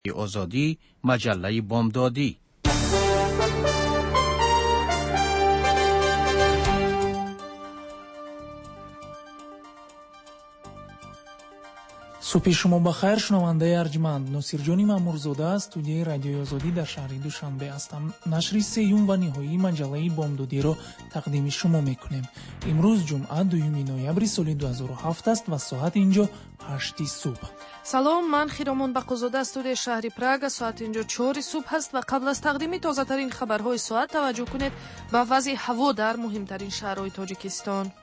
آزادی، مجله بامدادی. صبح شما بخیر. شنونده ارجمند ناصرجانی مامورزاده است. استودیوی رادیوی آزادی در شهر دوشنبه هستم. نشر سیوم و نهایی مجله بامدادی را تقدیم شما میکنیم. امروز جمعه 2 نوامبر سال 2007 است و ساعت اینجا 8 صبح. سلام، من خیرامون بقوزاده از استودیوی شهر پراگ. ساعت اینجا 4 صبح است و قبل از تقدیم تازه ترین خبرهای ساعت توجه کنید به وضع هوا در مهمترین شهرهای تاجیکستان.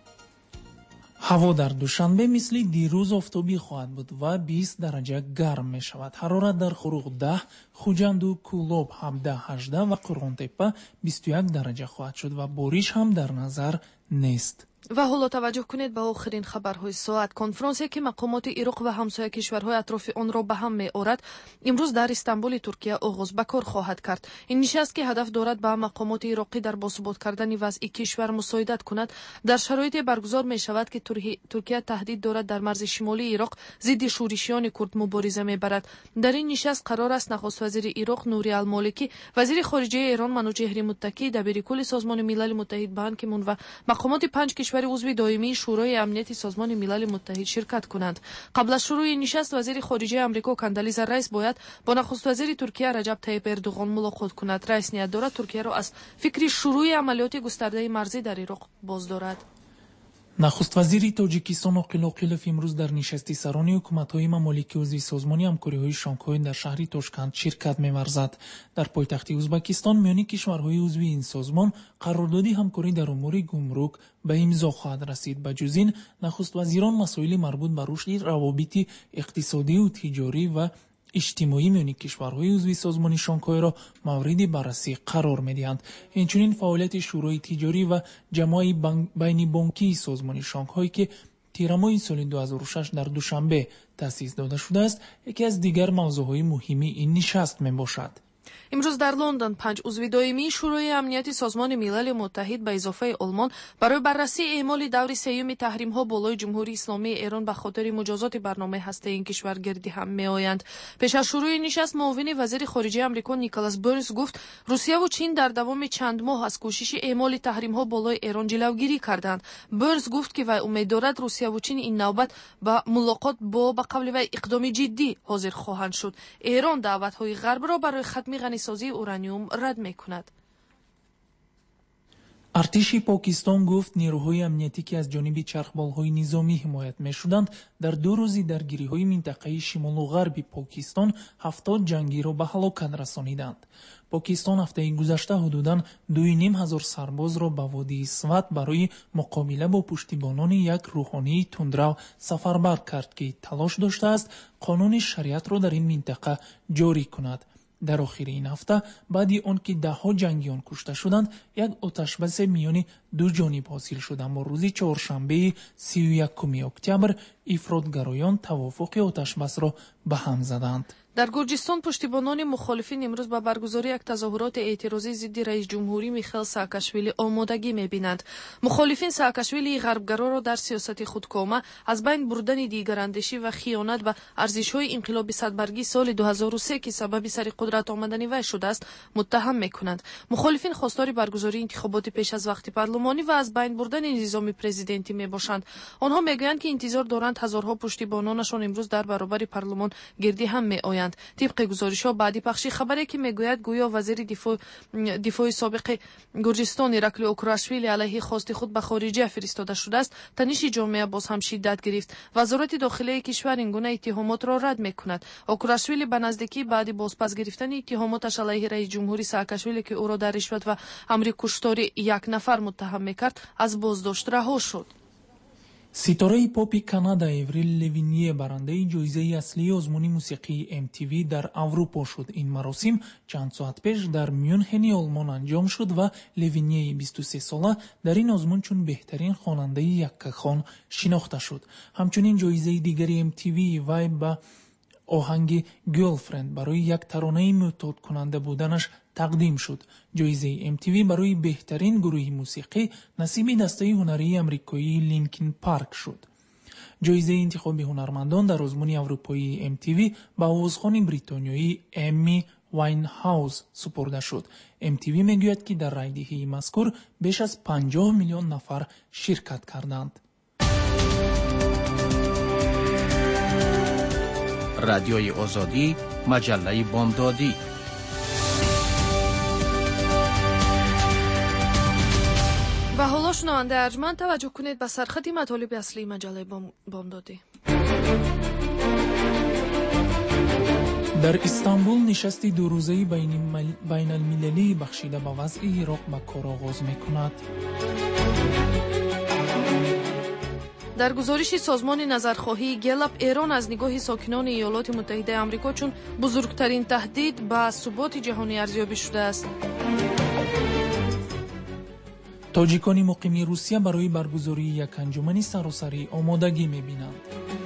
هوا در دوشنبه مثل دیروز آفتابی خواهد بود و 20 درجه گرم می شود. حرارت در خروغ 10، خوجند و کولوب 17-18 و قرغنتپه 21 درجه خواهد شد و بارش هم در نظر نیست. و حالا توجه کنید به آخرین خبرهای ساعت. کنفرانسی که مقامات عراق و همسایه کشورهای اطراف آن را به هم می آورد امروز در استانبول ترکیه آغاز به کار خواهد کرد. این نشست که هدف دارد به مقامات عراقی در باثبات کردن وضع کشور مساعدت کند در شرایطی برگزار می شود که ترکیه تهدید دارد در مرز شمالی عراق ضد شورشیان کرد مبارزه می برد. در این نشست قرار است نخست وزیر عراق نوری المالکی، وزیر خارجه ایران منوچهر متکی، دبیرکل سازمان ملل متحد بان کی مون و مقامات 5 کشور عضو دائمی شورای امنیت سازمان ملل متحد شرکت کنند. قبل از شروع نشست وزیر خارجه آمریکا کاندالیزا رایس باید با نخست وزیر ترکیه رجب طیب اردوغان ملاقات کند. رئیس نیت دارد ترکیه را از فکر شروع عملیات گسترده مرزی در عراق باز دارد. نخست وزیر تاجیکستان عاقل عاقلوف امروز در نشست سران حکومت‌های ممالک عضو سازمان همکاری‌های شانگهای در شهر تاشکند شرکت می‌ورزد. در پایتخت ازبکستان میان کشورهای عضو این سازمان قراردادی همکاری در امور گمرک به امضا خواهد رسید. به جز این نخست وزیران مسائل مربوط به رشد روابط اقتصادی و تجاری و اجتماعی میان کشورهای عضو سازمان شانگهای را مورد بررسی قرار می‌دهند. اینچنین فعالیت شورای تجاری و جمعی بین بانکی سازمان شانگهای که تیر ماه سال 2006 در دوشنبه تأسیس داده شده است یکی از دیگر موضوعهای مهم این نشست میباشد. امروز در لندن 5 عضو دائمی شورای امنیت سازمان ملل متحد به اضافه آلمان برای بررسی اعمال دور سیوم تحریم‌ها بالای جمهوری اسلامی ایران به خاطر مجازات برنامه هسته این کشور گردی هم می‌آیند. پیش از شروع نشست معاون وزیر خارجه آمریکا نیکولاس برنز گفت روسیه و چین در دوام چند ماه از کوشش اعمال تحریم‌ها بالای ایران جلوگیری کردند. برنز گفت که وی امید دارد روسیه و چین این نوبت با ملاقات با به قول وی اقدام جدی حاضر خواهند شد. ایران دعوت‌های غرب را برای ختم غنیسازی اورانیوم رد می‌کند. ارتش پاکستان گفت نیروهای امنیتی که از جانب چرخبال‌های نظامی حمایت می‌شدند در 2 روز درگیری‌های منطقه شمال و غرب پاکستان 70 جنگی را به هلاکت رسانیدند. پاکستان هفته گذشته حدوداً 2,500 سرباز را به وادی سوات برای مقابله با پشتیبانان یک روحانی تندرو سفربر کرد که تلاش داشته است قانون شریعت را در این منطقه جاری کند. در آخر این هفته بعد آنکه 10 جنگیان کشته شدند یک آتشبس میان 2 جانب حاصل شد، اما روز چهارشنبه 31 اکتبر افراطگرایان توافق آتشبس را به هم زدند. در گرجستان پشتیبانان مخالفین امروز با برگزاری یک تظاهرات اعتراضی ضد رئیس جمهوری میخائیل سااکاشویلی آمادگی میبینند. مخالفین سااکاشویلی غربگرا را در سیاست خودکامه از بین بردن دیگراندیشی و خیانت به ارزش‌های انقلاب صدبرگی سال 2003 که سبب سر قدرت آمدن وی شده است متهم میکنند. مخالفین خواستار برگزاری انتخابات پیش از وقت پارلمانی و از بین بردن نظام پرزیدنتی میباشند. آنها میگویند که انتظار دارند هزارها پشتیبانانشان امروز در برابر پارلمان گردی هم میآیند. طبق گزارش‌ها بعدی پخش خبری که میگوید گویا وزیر دفاع سابق گرجستان ایراکلی اوکراشویلی علیه خواست خود به خارجه فرستاده شده است. تنش جامعه باز هم شدت گرفت. وزارت داخلی کشور این گونه اتهامات را رد میکند. اوکراشویلی به نزدیکی بعد بازپس گرفتن اتهاماتش علیه رئیس جمهوری سااکاشویلی که او را در رشوت و امر کشتاری 1 نفر متهم میکرد از بازداشت رها شد. ستاره پاپ کانادا اوریل لوینیه برنده جایزه اصلی آزمون موسیقی MTV در اروپا شد. این مراسم چند ساعت پیش در میونخن آلمان انجام شد و لوینیه 23 ساله در این آزمون چون بهترین خواننده یکخوان شناخته شد. همچنین جایزه دیگری MTV وی به آهنگ گرلفرند برای یک ترانه معتاد کننده بودنش تقدیم شد. جایزه MTV برای بهترین گروه موسیقی نصیب دسته هنری امریکایی لینکن پارک شد. ҷоизаи интихоби ҳунармандон дар озмуни аврупоии MTV ба овозхони бритониёи Эмми Вайнҳаус супурда шуд. MTV мегӯяд, ки дар райдиҳии мазкур беш аз 50 миллион нафар ширкат карданд. радиои озодӣ, маҷаллаи бомдодӣ. ба ҳоло шунавандаи арҷманд таваҷҷӯҳ кунед ба сархати матолиби аслии маҷаллаи бомдодӣ. дар Истанбул нишасти дурӯзаи байналмилалии бахшида ба вазъи Ироқ ба кор оғоз мекунад. дар гузориши созмони назархоҳии Геллап, Эрон аз нигоҳи сокинони Иёлоти Муттаҳидаи Амрико чун бузургтарин таҳдид ба суботи ҷаҳонӣ арзёбӣ шудааст. тоҷикони муқими Русия барои баргузории як анҷумани саросарӣ омодагӣ мебинанд.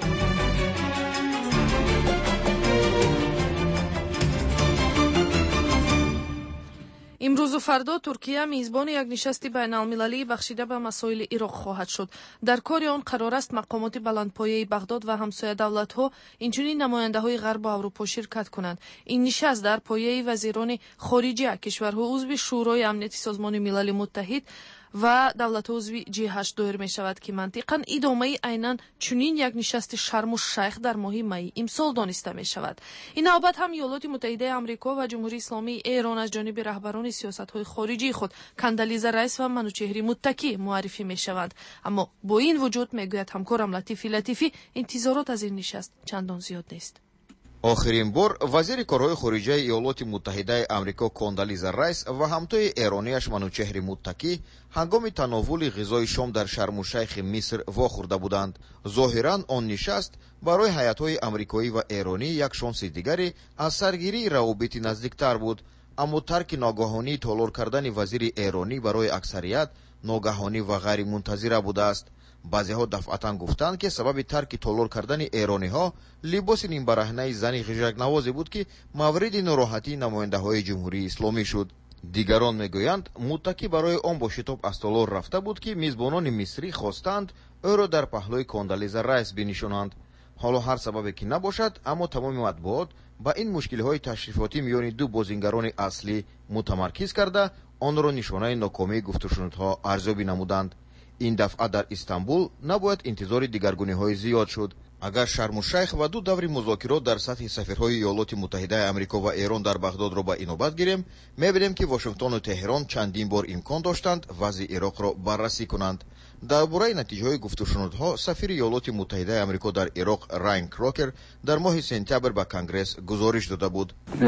имрӯзу фардо Туркия мизбони як нишасти байналмилалии бахшида ба масоили Ироқ хоҳад шуд. дар кори он қарор аст мақомоти баландпояи Бағдод ва ҳамсоядавлатҳо инчунин намояндаҳои ғарбу Аврупо ширкат кунанд. ин нишаст дар пояи вазирони хориҷия кишварҳо узви шӯрои амнияти созмони милали муттаҳид ва давлатҳо узви G8 доир мешавад, ки мантиқан идомаи айнан чунин як нишасти шарму шайх дар моҳи майи имсол дониста мешавад. ин навбат ҳам Иёлоти Муттаҳидаи Амрико ва Ҷумҳурии Исломии Эрон аз ҷониби раҳбарони сиёсатҳои хориҷии худ Кандализа Райс ва Манучеҳри Муттакӣ муаррифӣ мешаванд. аммо бо ин вуҷуд, мегӯяд ҳамкорам Латифи, интизорот аз ин нишаст чандон зиёд нест. охирин бор вазири корҳои хориҷаи Иёлоти Муттаҳидаи Амрико Кондализа Райс ва ҳамтои эронияш Манучеҳри Муттакӣ ҳангоми тановули ғизои шом дар Шарму Шайхи Миср вохӯрда буданд. зоҳиран он нишаст барои ҳаятҳои амрикоӣ ва эронӣ як шонси дигаре аз саргирии равобити наздиктар буд, аммо тарки ногаҳонии толор кардани вазири эронӣ барои аксарият ногаҳонӣ ва ғайримунтазира будааст. баъзеҳо дафъатан гуфтанд, ки сабаби тарки толор кардани эрониҳо либоси нимбарахнаи зани ғижакнавозе буд, ки мавриди нороҳатии намояндаҳои ҷумҳурии исломӣ шуд. дигарон мегӯянд, Муттакӣ барои он бо шитоб аз толор рафта буд, ки мизбонони мисрӣ хостанд ӯро дар паҳлӯи Кондализа Райс бинишонанд. ҳоло ҳар сабабе ки набошад, аммо тамоми матбуот ба ин мушкилиҳои ташрифотӣ миёни ду бозингарони аслӣ мутамаркиз карда, онро нишонаи нокомии гуфтушунудҳо арзёбӣ намуданд. ин дафъа дар Истанбул набояд интизори дигаргуниҳои зиёд шуд. агар Шарму Шайх ва ду даври музокирот дар сатҳи сафирҳои Иёлоти Муттаҳидаи Амрико ва Эрон дар Бағдодро ба инобат гирем, мебинем, ки Вашингтону Теҳрон чандин бор имкон доштанд вазъи Ироқро баррасӣ кунанд. дар бораи натиҷаҳои гуфтушунудҳо сафири Иёлоти Муттаҳидаи Амрико дар Ироқ Райан Крокер дар моҳи сентябр ба Конгресс гузориш дода буд.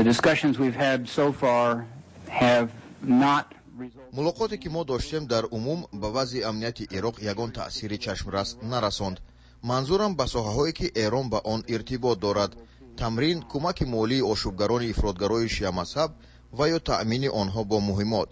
мулоқоте ки мо доштем дар умум ба вазъи амнияти Ироқ ягон таъсири чашмрас нарасонд. манзурам ба соҳаҳое ки Эрон ба он иртибот дорад: тамрин, кӯмаки молии ошӯбгарони ифротгарои шиамазҳаб ва ё таъмини онҳо бо муҳимот.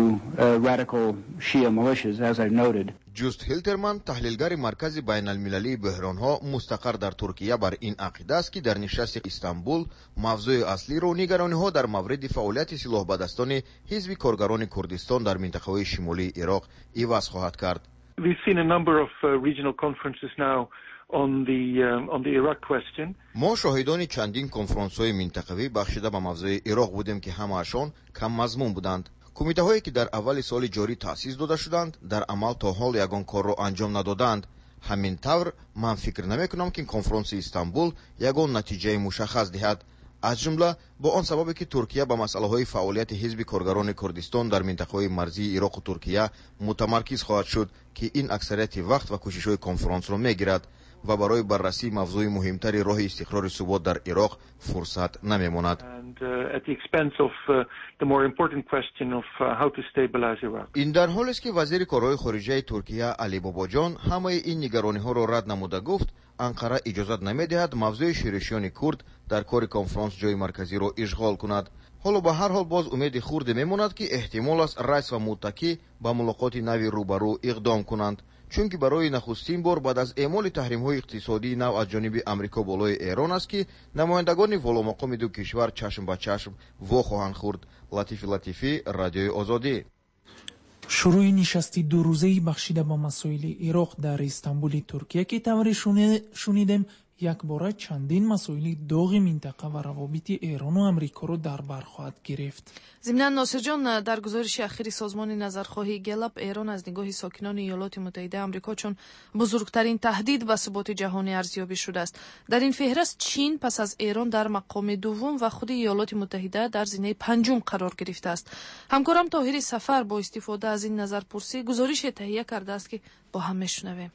ҷуст Хилтерман, таҳлилгари маркази байналмилалии бӯҳронҳо мустақар дар Туркия, бар ин ақида аст, ки дар нишасти Истанбул мавзӯи аслиро нигарониҳо дар мавриди фаъолияти силоҳбадастони ҳизби коргарони Курдистон дар минтақаҳои шимолии Ироқ иваз хоҳад кард. мо шоҳидони чандин конфронсҳои минтақавӣ бахшида ба мавзӯи Ироқ будем, ки ҳамаашон каммазмун буданд. кумитаҳое ки дар аввали соли ҷорӣ таъсис дода шуданд, дар амал то ҳол ягон корро анҷом надоданд. ҳамин тавр ман фикр намекунам, ки конфронси Истанбул ягон натиҷаи мушаххас диҳад. аз ҷумла бо он сабабе ки Туркия ба масъалаҳои фаъолияти ҳизби коргарони Курдистон дар минтақаҳои марзии Ироқу Туркия мутамаркиз хоҳад шуд, ки ин аксарияти вақт ва кӯшишҳои конфронсро мегирад ва барои баррасии мавзӯи муҳимтари роҳи истиқрори субот дар Ироқ фурсат намемонад. ин дар ҳолест, ки вазири корҳои хориҷаи Туркия Али Бобоҷон ҳамаи ин нигарониҳоро рад намуда гуфт, Анқара иҷозат намедиҳад мавзӯи шӯришёни курд дар кори конфронс ҷойи марказиро ишғол кунад. ҳоло ба ҳар ҳол боз умеди хурде мемонад, ки эҳтимол аст Райс ва Муттакӣ ба мулоқоти нави рӯбарӯ иқдом кунанд, чунки барои нахустин бор баъд аз эъмоли таҳримҳои иқтисодии нав аз ҷониби Амрико болои Эрон аст, ки намояндагони воломақоми ду кишвар чашм ба чашм во хоҳанд хӯрд. Латифи, Радиои Озодӣ. شروع نشستی دو روزه‌ای بخشیده با مسائل عراق در استانبول ترکیه که طوری شنیدیم یک باره چندین مسائل داغ منطقه و روابط ایران و امریکا رو در بر خواهد گرفت. ضمناً ناصر جان، در گزارش اخیر سازمان نظرخواهی گلپ، ایران از نگاه ساکنان ایالات متحده آمریکا چون بزرگترین تهدید به ثبات جهانی ارزیابی شده است. در این فهرست چین پس از ایران در مقام دوم و خود ایالات متحده در زینه پنجم قرار گرفته است. همکارم طاهر سفر با استفاده از این نظرپرسی گزارش تهیه کرده است که با هم میشنویم.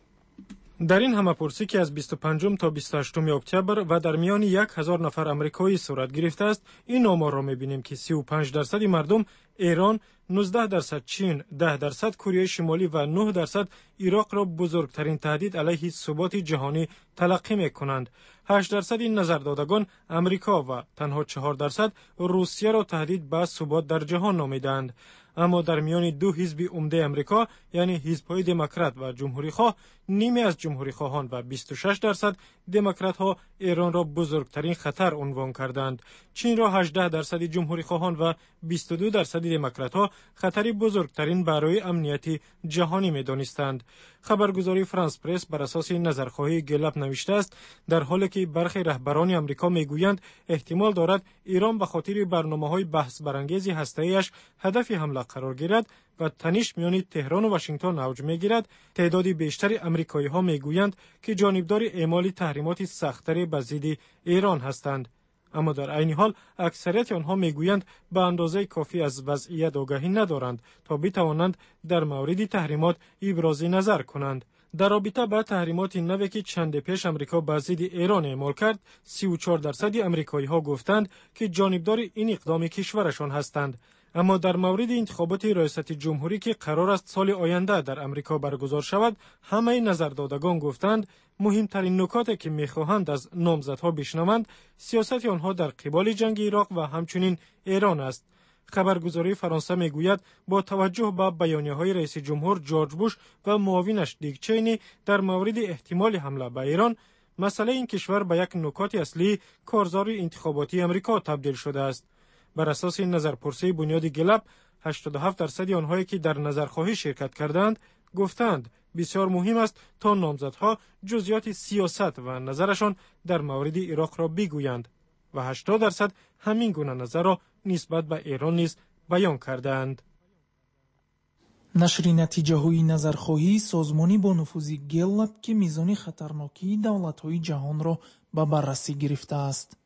در این همه‌پرسی که از 25 تا 28 اکتبر و در میان 1000 نفر آمریکایی صورت گرفته است، این آمار را می‌بینیم که 35% مردم ایران، 19% چین، 10% کره شمالی و 9% عراق را بزرگترین تهدید علیه ثبات جهانی تلقی می‌کنند. 8% این نظردادگان امریکا و تنها 4% روسیه را تهدید به ثبات در جهان نامیدند. اما در میان دو حزب عمده امریکا، یعنی حزب‌های دموکرات و جمهوری‌خواه، نیمی از جمهوری‌خواهان و 26% دموکرات‌ها ایران را بزرگترین خطر عنوان کردند. چین را 18% جمهوری‌خواهان و 22% دموکرات‌ها خطری بزرگترین برای امنیت جهانی می‌دانستند. خبرگزاری فرانس پرس بر اساس نظرخواهی گلپ نوشته است در حالی که برخی رهبران آمریکا میگویند احتمال دارد ایران به خاطر برنامه‌های بحث برانگیز هسته‌ایش هدف حمله قرار گیرد و تنش میان تهران و واشنگتن اوج میگیرد، تعدادی بیشتر آمریکایی‌ها میگویند که جانبدار اعمال تحریمات سخت‌تر بر ضد ایران هستند. اما در عین حال اکثریت آنها میگویند به اندازه کافی از وضعیت آگاهی ندارند تا بتوانند در مورد تحریمات ابراز نظر کنند. در رابطه با تحریمات نوی که چند پیش امریکا بر ضد ایران اعمال کرد، 34% آمریکایی‌ها گفتند که جانبدار این اقدام کشورشان هستند. اما در مورد انتخابات ریاست جمهوری که قرار است سال آینده در امریکا برگزار شود، همه نظردادگان گفتند مهمترین نکاتی که می‌خواهند از نامزدها بشنوند سیاست آنها در قبال جنگ عراق و همچنین ایران است. خبرگزاری فرانسه میگوید با توجه به بیانیه‌های رئیس جمهور جورج بوش و معاونش دیک چینی در مورد احتمال حمله به ایران، مسئله این کشور به یک نکات اصلی کارزار انتخاباتی امریکا تبدیل شده است. بر اساس این نظرپرسی بنیاد گلپ، 87% آنهایی که در نظرخواهی شرکت کردند گفتند بسیار مهم است تا نامزدها جزئیات سیاست و نظرشان در مورد عراق را بگویند و 80% همین گونه نظر را نسبت به ایران نیز بیان کردند. نشر نتیجه‌های نظرخواهی سازمانی با نفوذ گلپ که میزان خطرناکی دولت‌های جهان را به بررسی گرفته است.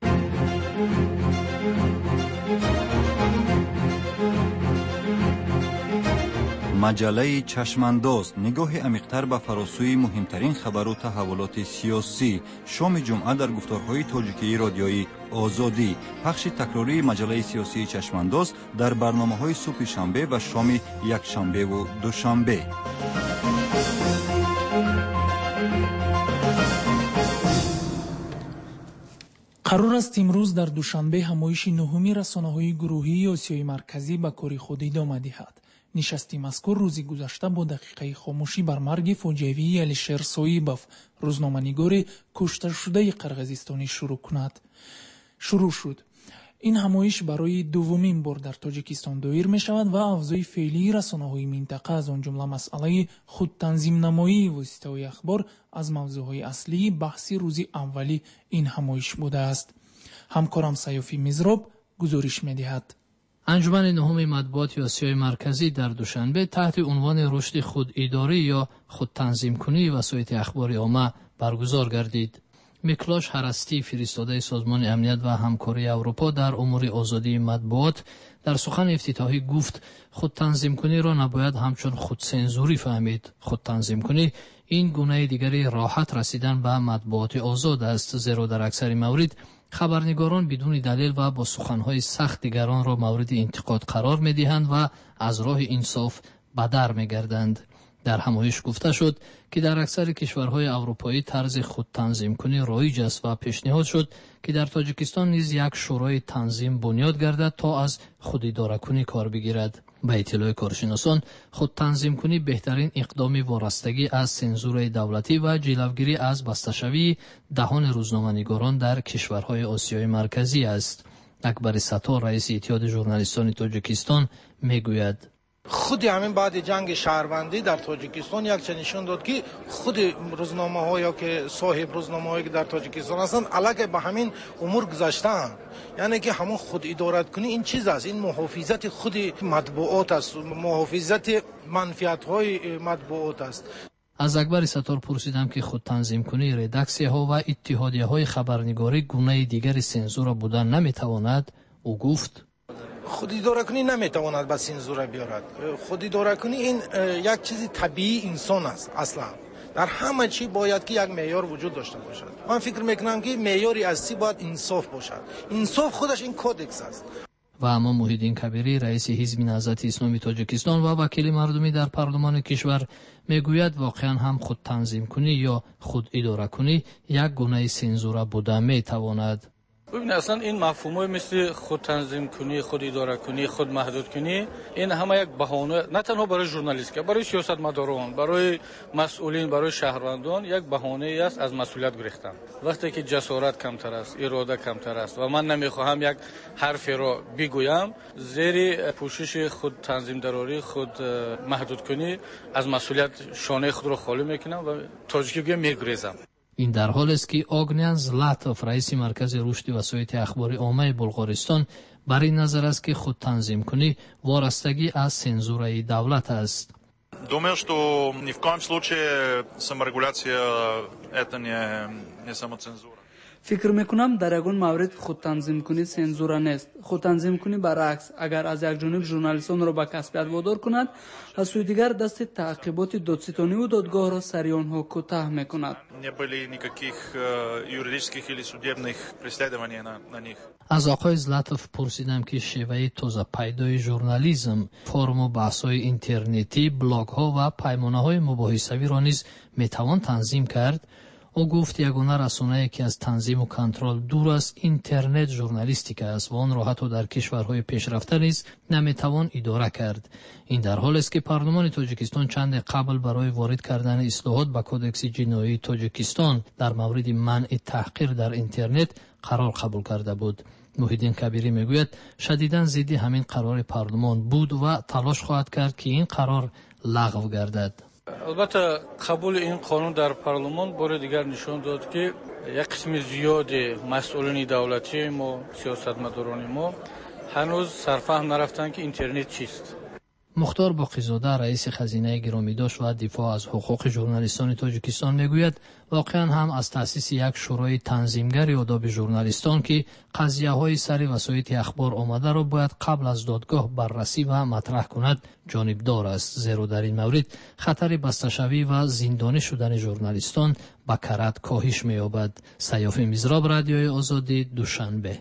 مجله چشمانداز نگاه عمیق‌تر به فراسوی مهمترین خبر و تحولات سیاسی. شام جمعه در گفتارهای تاجیکی رادیویی آزادی. پخش تکراری مجله سیاسی چشمانداز در برنامه‌های صبح شنبه و شام یک شنبه و دوشنبه. قرار است امروز در دوشنبه همایش نهمی رسانه‌های گروهی آسیای مرکزی به کار خود ادامه دهد. نشستی مذکور روزی گذشته با دقیقه خاموشی بر مرگ فاجعه‌ای علیشیر صایبوف، روزنامه‌نگار کشته شده قرقیزستانی شروع شد. این همایش برای دومین بار در تاجیکستان دایر می شود و افزای فعلی رسانه‌های منطقه از آن جمله مسئله خود تنظیم نمایی واسطه‌های اخبار از موضوعهای اصلی بحث روزی اولی این همایش بوده است. همکارم سیافی مزراب گزارش می دهد. انجمن نهم مطبوعات آسیای مرکزی در دوشنبه تحت عنوان رشد خود اداری یا خود تنظیم کنی وسایط اخبار عامه برگزار گردید. میکلاش هرستی، فرستاده سازمان امنیت و همکاری اروپا در امور آزادی مطبوعات، در سخن افتتاحی گفت خود تنظیم کنی را نباید همچون خود سنزوری فهمید. خود تنظیم کنی این گونه دیگری راحت رسیدن به مطبوعات آزاد است، زیرا در اکثر موارد خبرنگاران بدون دلیل و با سخنهای سخت دیگران را مورد انتقاد قرار می‌دهند و از راه انصاف به در می‌گردند. در همایش گفته شد که در اکثر کشورهای اروپایی طرز خود تنظیم کنی رایج است و پیشنهاد شد که در تاجیکستان نیز یک شورای تنظیم بنیاد گردد تا از خود اداره کنی کار بگیرد. به اطلاع کارشناسان، خود تنظیم کنی بهترین اقدام وارستگی از سنزور دولتی و جلوگیری از بسته‌شوی دهان روزنامه‌نگاران در کشورهای آسیای مرکزی است. اکبر ستار، رئیس اتحاد ژورنالیستان تاجیکستان، میگوید خود همین بعد جنگ شهروندی در تاجیکستان یک چنین نشون داد که خود روزنامه‌ها یا که صاحب روزنامه‌هایی که در تاجیکستان هستند علاقه به همین امور گذاشتن، یعنی که همون خود ادارت کنی این چیز است، این محافظت خود مطبوعات است، محافظت منفعت‌های مطبوعات است. از اکبر ستار پرسیدم که خود تنظیم کنی ردکسی‌ها و اتحادیه‌های خبرنگاری گونه دیگر سنزور بودن نمی‌تواند. او گفت خود اداره کنی نمیتواند به سنزور بیارد. خود اداره کنی این یک چیز طبیعی انسان است. اصلا در همه چی باید که یک معیار وجود داشته باشد. من فکر میکنم که معیاری اصلی باید انصاف باشد. انصاف خودش این کودکس است. و اما محیدین کبیری رئیس حزب نهضت اسلامی تاجیکستان و وکیل مردمی در پارلمان کشور میگوید واقعا هم خود تنظیم کنی یا خود اداره کنی یک گونه سنزور بودن میتواند. ببین اصلا این مفهومای مثل خود تنظیم کنی، خود اداره کنی، خود محدود کنی، این همه یک بهانه نه تنها برای ژورنالیست که برای سیاستمداران، برای مسئولین، برای شهروندان یک بهانه است از مسئولیت گرفتن. وقتی که جسارت کمتر است، اراده کمتر است و من نمیخواهم یک حرفی را بگویم، زیر پوشش خود تنظیم دراری، خود محدود کنی، از مسئولیت شانه خود را خالی میکنم و تاجیکی میگریزم. این در حال است که آگنیان زلاتوف رئیس مرکز رشد وسایط اخباری عامه بلغارستان بر این نظر است که خود تنظیم کنی وارستگی از سنزورای دولت است. Думаю, что ни в коем случае саморегуляция это не самоцензура. فکر میکنم در یگان مورد خود تنظیم کنی سنزور نیست. خود تنظیم کنی برعکس، اگر از یک جانب ژورنالیستان را به کسبیت وادار کند، از سوی دیگر دست تعقیبات دادستانی و دادگاه را سری آنها کوتاه میکند. از آقای زلاتوف پرسیدم که شیوه تازه پیدای ژورنالیسم، فرم و بحث‌های اینترنتی، بلاگ‌ها و پیمانه‌های مباحثه‌ای را نیز میتوان تنظیم کرد. او گفت یگانه رسانه‌ای که از تنظیم و کنترل دور است اینترنت ژورنالیستیک است و آن را حتی در کشورهای پیشرفته نیز نمیتوان اداره کرد. این در حال است که پارلمان تاجیکستان چند قبل برای وارد کردن اصلاحات به کودکس جنایی تاجیکستان در مورد منع تحقیر در اینترنت قرار قبول کرده بود. محیدین کبیری میگوید شدیداً ضد همین قرار پارلمان بود و تلاش خواهد کرد که این قرار لغو گردد. البته قبول این قانون در پارلمان بار دیگر نشان داد که یک قسم زیادی مسئولین دولتی ما، سیاستمداران ما هنوز سرفهم نرفتن که اینترنت چیست. مختار باقی‌زاده رئیس خزینه گرامیداشت و دفاع از حقوق ژورنالیستان تاجیکستان میگوید واقعا هم از تأسیس یک شورای تنظیمگر آداب ژورنالیستان که قضیه‌های سر وسایط اخبار آمده را باید قبل از دادگاه بررسی و مطرح کند جانبدار است، زیرا در این مورد خطر بسته‌شوی و زندانی شدن ژورنالیستان به کرات کاهش می‌یابد. سیاف میزراب، رادیوی آزادی، دوشنبه.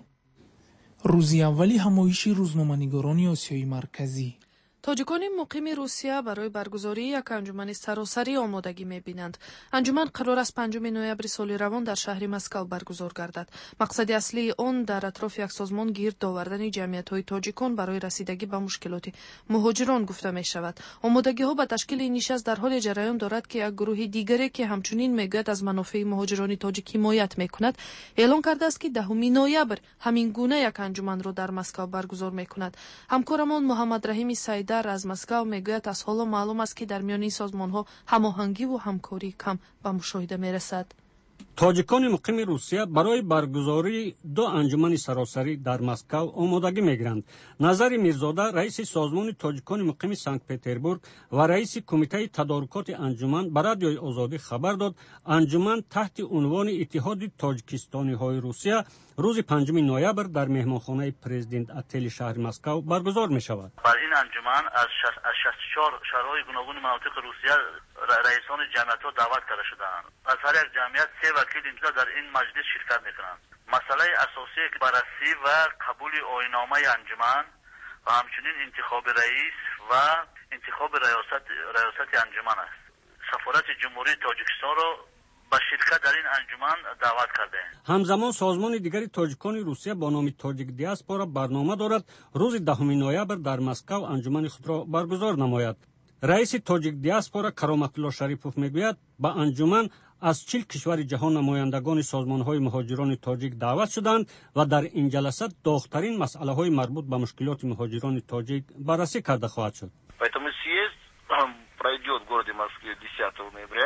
روز اولی همایش روزنامه‌نگاران آسیای مرکزی. تاجیکان مقیم روسیه برای برگزاری یک انجمن سراسری آمادگی می‌بینند. انجمن قرار است 5 نوامبر سال روان در شهر مسکو برگزار گردد. مقصد اصلی آن در اطراف یک سازمان گرد آوردن جمعیت‌های تاجیکان برای رسیدگی به مشکلات مهاجران گفته می‌شود. آمادگی‌ها به تشکیل نشست در حال جریان دارد که یک گروه دیگری که همچنین میگوید از منافع مهاجران تاجیک حمایت می‌کند، اعلام کرده است که 10 نوامبر همین گونه یک انجمن را در مسکو برگزار می‌کند. همکارمان محمد رحیم سعید از مسکو میگوید از حالا معلوم است که در میان این سازمان‌ها هماهنگی و همکاری کم به مشاهده می‌رسد. تاجیکان مقیم روسیه برای برگزاری 2 انجمن سراسری در مسکو آمادگی می‌گیرند. نظر میرزاده رئیس سازمان تاجیکان مقیم سنت پترزبورگ و رئیس کمیته تدارکات انجمن به رادیوی آزادی خبر داد انجمن تحت عنوان اتحاد تاجیکستانی‌های روسیه روز 5 نوامبر در مهمانخانه پرزیدنت اتل شهر مسکو برگزار می‌شود. بر این انجمن از 64 شهرهای گوناگون مناطق روسیه رئیسان جمعیت‌ها دعوت کرده شدند. از هر یک جمعیت 3 وکیل اینجا در این مجلس شرکت می‌کنند. مسئله اساسی که بررسی و قبول آیین‌نامه انجمن و همچنین انتخاب رئیس و انتخاب ریاست انجمن است. سفارت جمهوری تاجیکستان را به شرکت در این انجمن دعوت کرده. همزمان سازمان دیگری تاجیکان روسیه با نام تاجیک دیاسپورا برنامه دارد روز 10 نوامبر در مسکو انجمن خود را برگزار نماید. رئیس تاجیک دیاسپورا کرامت الله شریفوف میگوید با انجمن از 40 کشور جهان نمایندگان سازمان‌های مهاجران تاجیک دعوت شدند و در این جلسه داغ‌ترین مسئله‌های مربوط به مشکلات مهاجران تاجیک بررسی کرده خواهد شد. Поэтому пройдет в городе Москве 10 ноября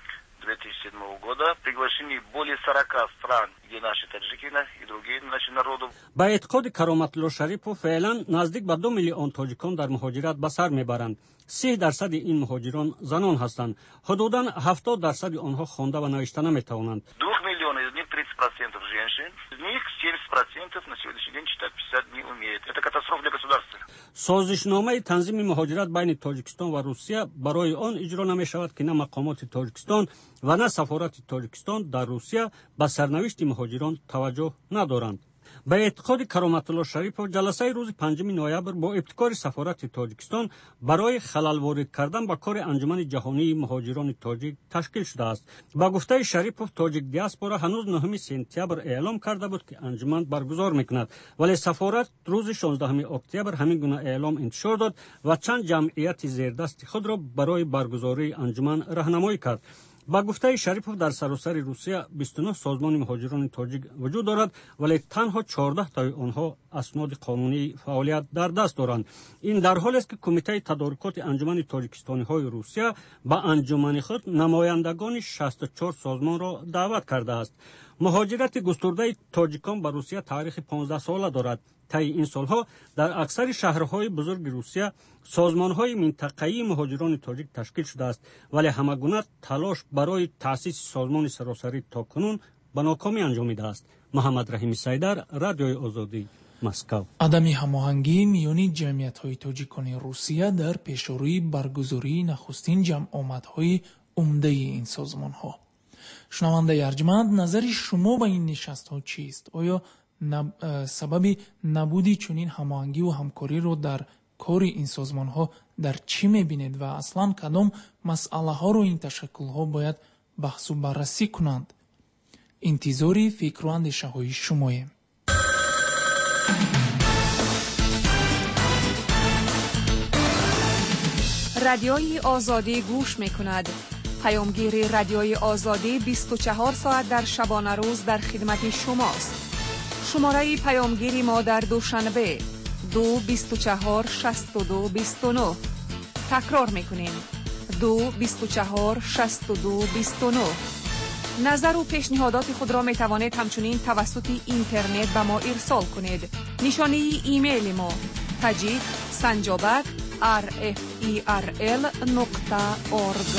2007 года. Приглашены более 40 стран, где наши таджики и другие народов. ба эътиқоди Кароматулло Шарипов феълан наздик ба 2 миллион тоҷикон дар муҳоҷират ба сар мебаранд. 30% ин муҳоҷирон занон ҳастанд. ҳудудан 70% онҳо хонда ва навишта наметавонанд. 2 миллионов из них 30% женщин, из них 70% на сегодняшний день читать, писать не умеют. Это катастрофа для государства. созишномаи танзими муҳоҷират байни Тоҷикистон ва Русия барои он иҷро намешавад ки на мақомоти Тоҷикистон ва на сафорати Тоҷикистон дар Русия ба сарнавишти муҳоҷирон таваҷҷӯҳ надоранд. ба эътиқоди Кароматулло Шарипов ҷаласаи рӯзи 5 ноябр бо ибтикори сафорати Тоҷикистон барои халал ворид кардан ба кори анҷумани ҷаҳонии муҳоҷирони тоҷик ташкил шудааст. ба гуфтаи Шарипов тоҷик диаспора ҳанӯз 9 сентябр эълом карда буд ки анҷуман баргузор мекунад, вале сафорат рӯзи 16 октябр ҳамин гуна эълом интишор дод ва чанд ҷамъияти зердасти худро барои баргузории анҷуман раҳнамоӣ кард. ба гуфтаи Шарипов дар саросари Русия 29 созмони муҳоҷирони тоҷик вуҷуд дорад, вале танҳо 14 таи онҳо асноди қонунии фаъолият дар даст доранд. ин дар ҳоле аст ки кумитаи тадорукоти анҷумани тоҷикистониҳои Русия ба анҷумани худ намояндагони 64 созмонро даъват кардааст. муҳоҷирати густурдаи тоҷикон ба Русия таърихи 15 сола дорад. таи ин солҳо дар аксари шаҳрҳои бузурги Русия созмонҳои минтақаии муҳоҷирони тоҷик ташкил шудааст, вале ҳамагуна талош барои таъсиси созмони саросарӣ токунун ба нокомӣ анҷомидааст. муҳаммад раҳими сайдар, радиои озодӣ, Москав. адами ҳамоҳангии миёни ҷамъиятҳои тоҷикони Русия дар пешрӯи баргузории нахустин ҷамъомадҳои умдаи ин созмонҳо. шунавандаи арҷманд, назари шумо ба ин нишастҳо чист? оё сабаби набуди чунин ҳамоҳангиву ҳамкориро дар кори ин созмонҳо дар чӣ мебинед ва аслан кадом масъалаҳоро ин ташаккулҳо бояд баҳсу баррасӣ кунанд? интизори фикру андешаҳои шумоем. радиои озодӣ гӯш мекунад. паёмгири радиои озодӣ 24 соат дар шабонарӯз дар хидмати шумост. шумораи паёмгири мо дар душанбе 224 62 29. такрор мекунем 224 62 29. назару пешниҳодоти худро метавонед ҳамчунин тавассути интернет ба мо ирсол кунед. нишонии имейли мо tajik@rferl.org.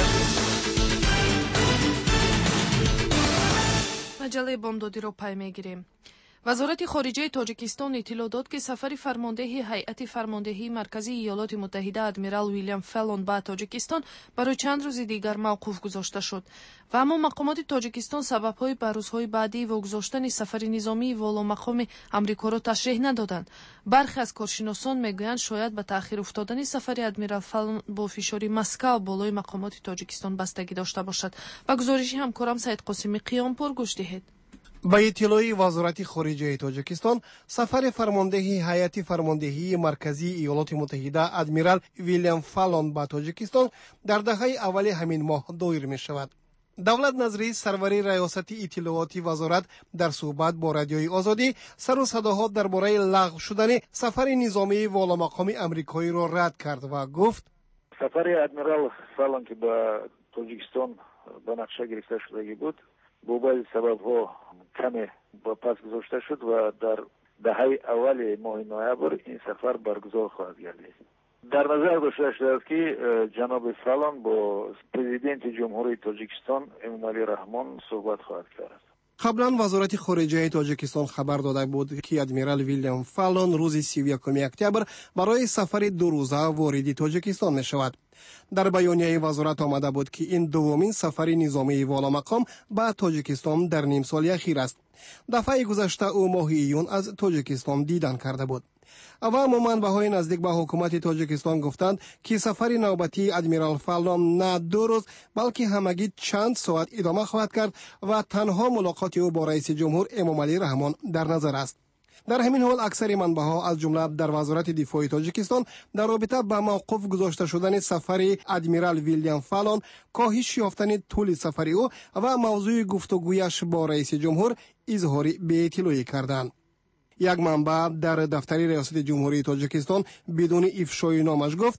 маҷалаи бомдодиро пай мегирем. вазорати хориҷаи тоҷикистон иттилоъ дод ки сафари фармондеҳи ҳайати фармондеҳии марказии иёлоти муттаҳида адмирал Уильям Феллон ба тоҷикистон барои чанд рӯзи дигар мавқуф гузошта шуд. ва аммо мақомоти тоҷикистон сабабҳои ба рӯзҳои баъдии вогузоштани сафари низомии воломақоми амрикоро ташреҳ надоданд. бархе аз коршиносон мегӯянд шояд ба таъхир уфтодани сафари адмирал Феллон бо фишори Москав болои мақомоти тоҷикистон бастагӣ дошта бошад. ба гузориши ҳамкорам Саид Қосими Қиёнпур гӯш диҳед. ба иттилои вазорати хориҷаи тоҷикистон, сафари фармондеҳи ҳайати фармондеҳии марказии иёлоти муттаҳида адмирал Уильям Феллон ба тоҷикистон дардаҳаи аввали ҳамин моҳ доир мешавад. давлат назрӣ, сарвари раёсати иттилооти вазорат дар суҳбат бо радиои озодӣ сару садоҳо дар бораи лағв шудани сафари низомии воломақоми амрикоиро рад кард ва гуфт: сафари адмирал Феллон ки ба тоҷикистон ба нақша гирифта шудагӣ буд, бо баъзи сабабҳо каме ба пас гузошта шуд ва дар даҳаи аввали моҳи ноябр ин сафар баргузор хоҳад гардид. дар назар дошта шудааст ки ҷаноби Феллон бо президенти ҷумҳурии Тоҷикистон Эмомалӣ Раҳмон суҳбат хоҳад кард. қаблан вазорати хориҷаи тоҷикистон хабар дода буд ки адмирал Уильям Феллон рӯзи 31 октябр барои сафари дурӯза вориди тоҷикистон мешавад. дар баёнияи вазорат омада буд ки ин дуввумин сафари низомии воломақом ба тоҷикистон дар нимсоли ахир аст. дафъаи гузашта ӯ моҳи июн аз тоҷикистон дидан карда буд. ва аммо манбаъҳои наздик ба ҳукумати тоҷикистон гуфтанд ки сафари навбатии адмирал Феллон на 2 рӯз, балки ҳамагӣ чанд соат идома хоҳад кард ва танҳо мулоқоти ӯ бо раиси ҷумҳур Эмомалӣ Раҳмон дар назар аст. дар ҳамин ҳол аксари манбаъҳо аз ҷумла дар вазорати дифои тоҷикистон дар робита ба мавқуф гузошта шудани сафари адмирал Уильям Феллон, коҳиш ёфтани тӯли сафари ӯ ва мавзӯи гуфтугӯяш бо раиси ҷумҳур изҳори беиттилоӣ карданд. як манбаъ дар дафтари раёсати ҷумҳурии тоҷикистон бидуни ифшои номаш гуфт: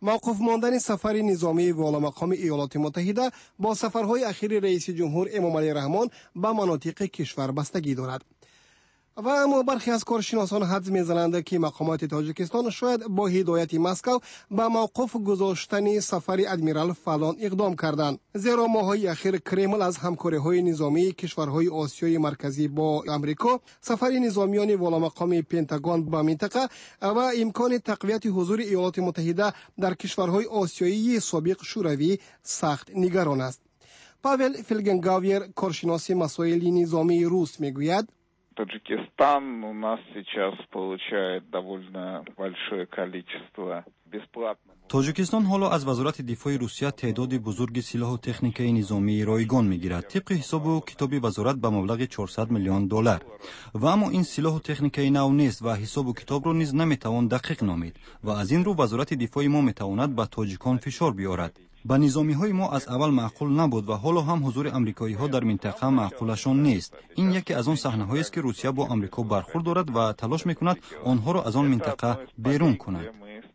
موقف ماندن سفر نظامی والامقام ایالات متحده با سفرهای اخیر رئیس جمهور امامعلی رحمان به مناطق کشور بستگی دارد. و اما برخی از کارشناسان حدس می‌زنند که مقامات تاجیکستان شاید با هدایت مسکو به موقف گذاشتن سفر ادمیرال فالون اقدام کردند، زیرا ماه‌های اخیر کرمل از همکاری‌های نظامی کشورهای آسیای مرکزی با امریکا، سفر نظامیان والامقام پنتاگون به منطقه و امکان تقویت حضور ایالات متحده در کشورهای آسیایی سابق شوروی سخت نگران است. پاول فیلگنگاویر، کارشناس مسائل نظامی روس، میگوید Таджикистан у нас сейчас получает довольно большое количество бесплатно. тоҷикистон ҳоло аз вазорати дифои русия теъдоди бузурги силоҳу техникаи низомии ройгон мегирад, тибқи ҳисобу китоби вазорат ба маблағи $400 миллион. ва аммо ин силоҳу техникаи нав нест ва ҳисобу китобро низ наметавон дақиқ номид ва аз ин рӯ вазорати дифои мо метавонад ба тоҷикон фишор биёрад. ба низомиҳои мо аз аввал маъқул набуд ва ҳоло ҳам ҳузури амрикоиҳо дар минтақа маъқулашон нест. ин яке аз он саҳнаҳоест ки русия бо амрико бархӯрд дорад ва талош мекунад онҳоро аз он минтақа берун кунад.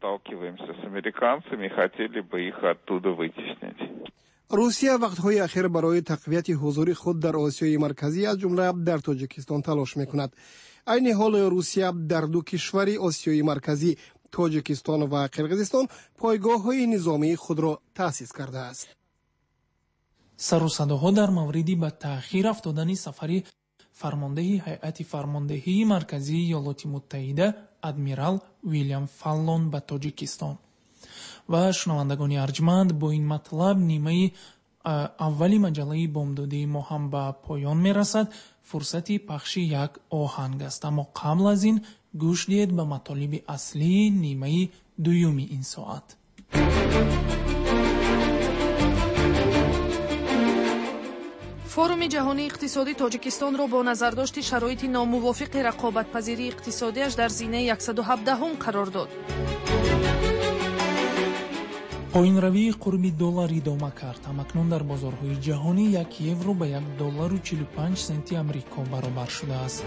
روسیه وقت‌های اخیر برای تقویت حضور خود در آسیای مرکزی از جمله در تاجیکستان تلاش می‌کند. عین حال روسیه در دو کشور آسیای مرکزی تاجیکستان و قرقیزستان پایگاه‌های نظامی خود را تأسیس کرده است. سر و صداها در موردی به تأخیر افتادن سفر فرمانده هیئت فرماندهی مرکزی ایالات متحده ادمیرال ویلیام فالون به تاجیکستان. و شنوندگان ارجمند، با این مطلب نیمه اولی مجله بامدادی ما هم به پایان میرسد. فرصتی پخش یک آهنگ است، اما قبل از این گوش دهید به مطالب اصلی نیمه دویومی این ساعت. فوروم جهانی اقتصادی تاجیکستان را با نظرداشت شرایط ناموافق رقابت‌پذیری اقتصادیش در زینه 117 قرار داد. پایین‌روی قرب دلار ادامه کرد. همکنون در بازارهای جهانی یک یورو به $1.45 آمریکا برابر شده است.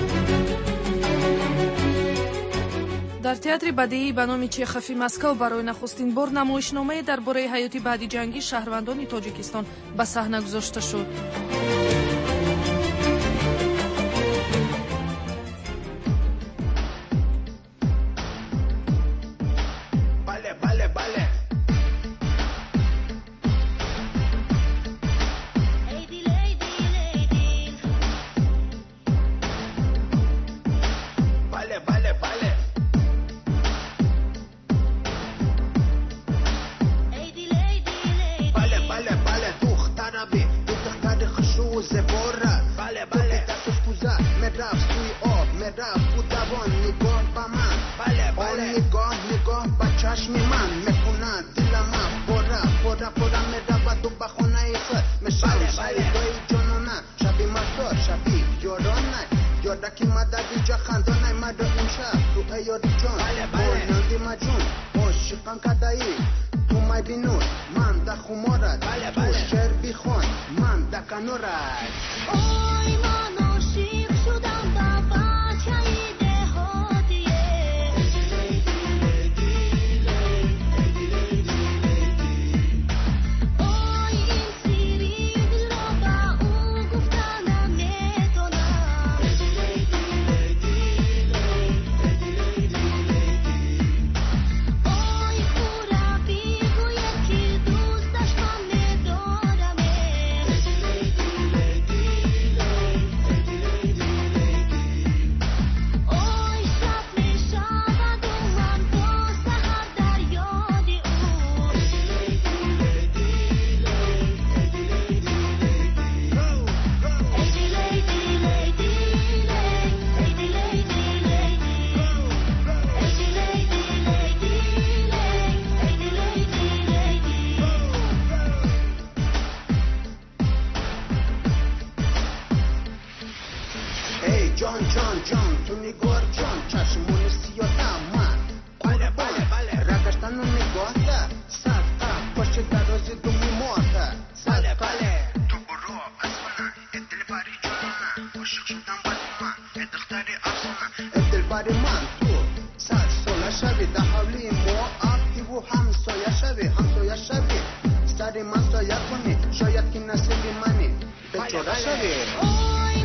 در تئاتر بدیعی به نام چخفی مسکو برای نخستین بار نمایشنامه درباره حیات بعد جنگی شهروندان تاجیکستان به صحنه گذاشته شد. نصیب منی به جدا شوی.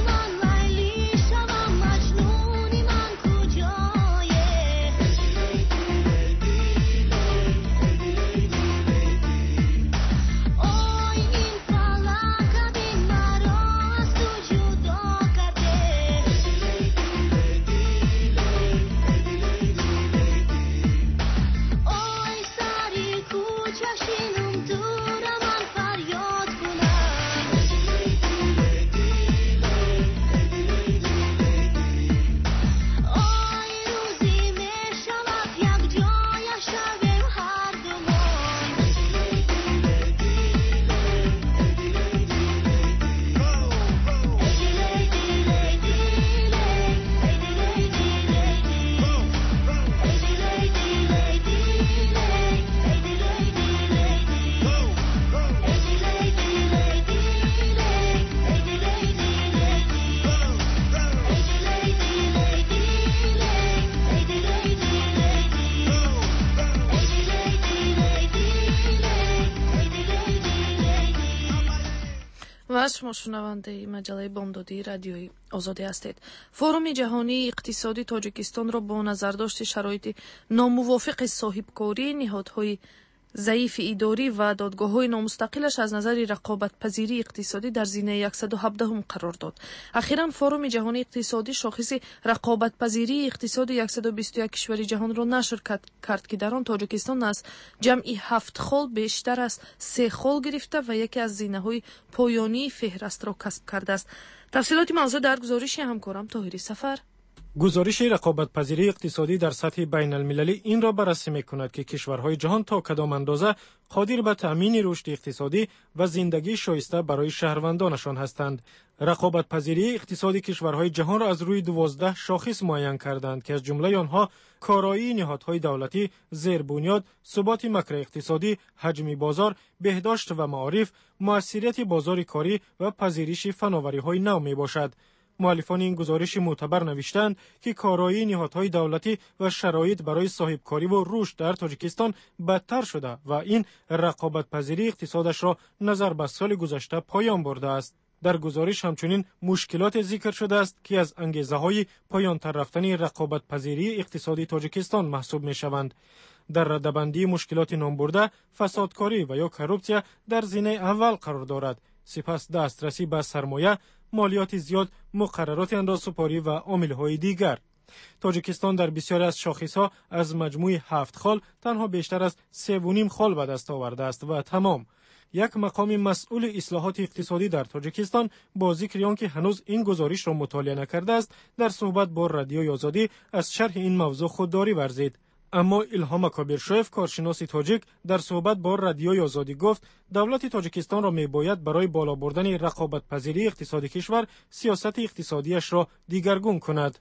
شما شنونده مجله بامدادی رادیوی آزادی هستید. فورум جهانی اقتصادی تاجیکستان را با نظرداشت شرایط ناموافق صاحبکاری نهادهای ضعیف اداری و دادگاه‌های نامستقلش از نظر رقابت‌پذیری اقتصادی در زینه 117 قرار داد. اخیراً فورум جهانی اقتصادی شاخص رقابت‌پذیری اقتصاد 121 کشور جهان را نشر کرد که در آن تاجیکستان از جمعی 7 خال بیشتر از 3 خال گرفته و یکی از زینه‌های پایانی فهرست را کسب کرده است. تفصیلات موضوع در گزارش همکارم طاهری سفر. گزارش رقابت‌پذیری اقتصادی در سطح بین المللی این را بررسی می‌کند که کشورهای جهان تا کدام اندازه قادر به تأمین رشد اقتصادی و زندگی شایسته برای شهروندانشان هستند. رقابت‌پذیری اقتصادی کشورهای جهان را از روی 12 شاخص معین کردند که از جمله آنها کارایی نهادهای دولتی، زیربنیاد، ثبات ماکرواقتصادی، حجم بازار، بهداشت و معارف، مؤثریت بازار کاری و پذیرش فناوری‌های نو میباشد. مؤلفان این گزارش معتبر نوشتند که کارایی نهادهای دولتی و شرایط برای صاحبکاری و رشد در تاجیکستان بدتر شده و این رقابت‌پذیری اقتصادش را نظر به سال گذشته پایان برده است. در گزارش همچنین مشکلات ذکر شده است که از انگیزه‌های پایان‌تر رفتن رقابت‌پذیری اقتصادی تاجیکستان محسوب می‌شوند. در رده‌بندی مشکلات نامبرده، فسادکاری و یا کروپسیا در زینه اول قرار دارد. سپس دسترسی به سرمایه، مالیات زیاد، مقررات اندازه‌سپاری و عامل‌های دیگر. تاجیکستان در بسیاری از شاخص‌ها از مجموع 7 خال تنها بیشتر از 3.5 خال به دست آورده است و تمام. یک مقام مسئول اصلاحات اقتصادی در تاجیکستان با ذکر آنکه هنوز این گزارش را مطالعه نکرده است، در صحبت با رادیوی آزادی از شرح این موضوع خودداری ورزید. اما ایلهام کابیرشویف، کارشناس تاجیک، در صحبت با رادیوی آزادی گفت دولت تاجیکستان را می‌باید برای بالا بردن رقابت‌پذیری اقتصادی کشور سیاست اقتصادیش را دیگرگون کند.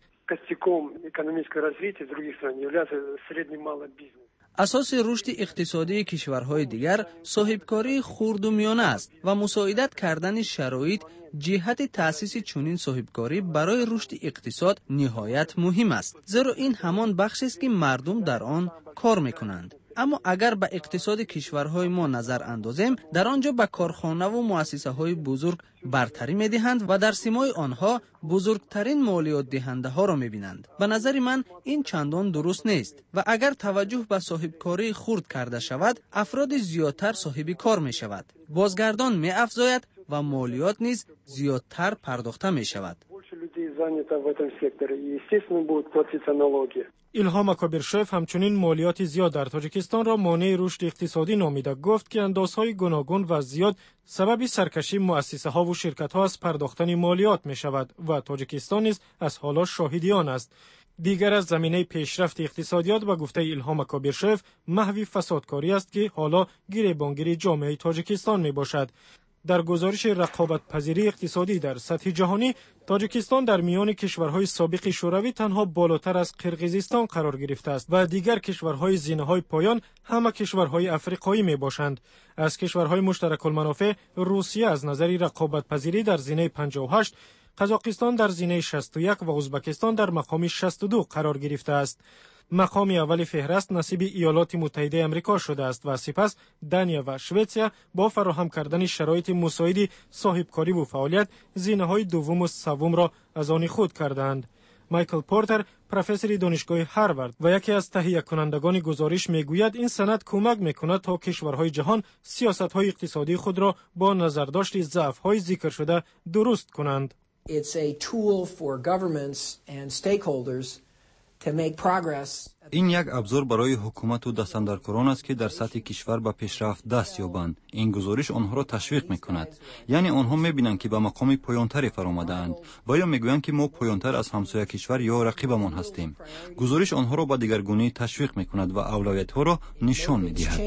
اساس رشد اقتصادی کشورهای دیگر صاحبکاری خرد و میانه است و مساعدت کردن شرایط جهت تأسیس چنین صاحبکاری برای رشد اقتصاد نهایت مهم است، زیرا این همان بخشی است که مردم در آن کار میکنند. اما اگر به اقتصاد کشورهای ما نظر اندازیم، در آنجا به کارخانه و مؤسسه های بزرگ برتری می دهند و در سیمای آنها بزرگترین مالیات دهنده ها را می بینند. به نظر من این چندان درست نیست و اگر توجه به صاحبکاری خرد کرده شود، افراد زیادتر صاحب کار می شود، بازگردان می افزاید و مالیات نیز زیادتر پرداخته می شود. ایلهام کابیرشویف همچنین مالیات زیاد در تاجیکستان را مانع رشد اقتصادی نامیده. گفت که اندازهای گوناگون و زیاد سبب سرکشی مؤسسه ها و شرکت ها از پرداختن مالیات می شود و تاجیکستان نیز از حالا شاهدی آن است. دیگر از زمینه پیشرفت اقتصادیات با گفته ایلهام کابیرشویف محو فسادکاری است که حالا گریبانگیر جامعه تاجیکستان می باشد. در گزارش رقابت‌پذیری اقتصادی در سطح جهانی، تاجیکستان در میان کشورهای سابق شوروی تنها بالاتر از قرقیزستان قرار گرفته است و دیگر کشورهای زینه‌های پایان همه کشورهای افریقایی میباشند. از کشورهای مشترک المنافع، روسیه از نظر رقابت‌پذیری در زینه 58، قزاقستان در زینه 61 و ازبکستان در مقام 62 قرار گرفته است. مقام اول فهرست نصیب ایالات متحده آمریکا شده است و سپس دانیا و شویتسیا با فراهم کردن شرایط مساعد صاحبکاری و فعالیت زینه‌های دوم و سوم را از آن خود کردند. مایکل پورتر پروفسور دانشگاه هاروارد و یکی از تهیه کنندگان گزارش میگوید این سند کمک میکند تا کشورهای جهان سیاست‌های اقتصادی خود را با نظرداشت ضعف‌های ذکر شده درست کنند. It's a tool for governments and stakeholders to make progress. این یک ابزار برای حکومت و دستاندرکاران است که در سطح کشور به پیشرفت دست یابند. این گزارش آنها را تشویق میکند. یعنی آنها میبینند که به مقام پایانتری فرآمده‌اند و یا میگویند که ما پایانتر از همسایه کشور یا رقیبمان هستیم. گزارش آنها را به دیگرگونی تشویق میکند و اولویت‌ها را نشان میدهد.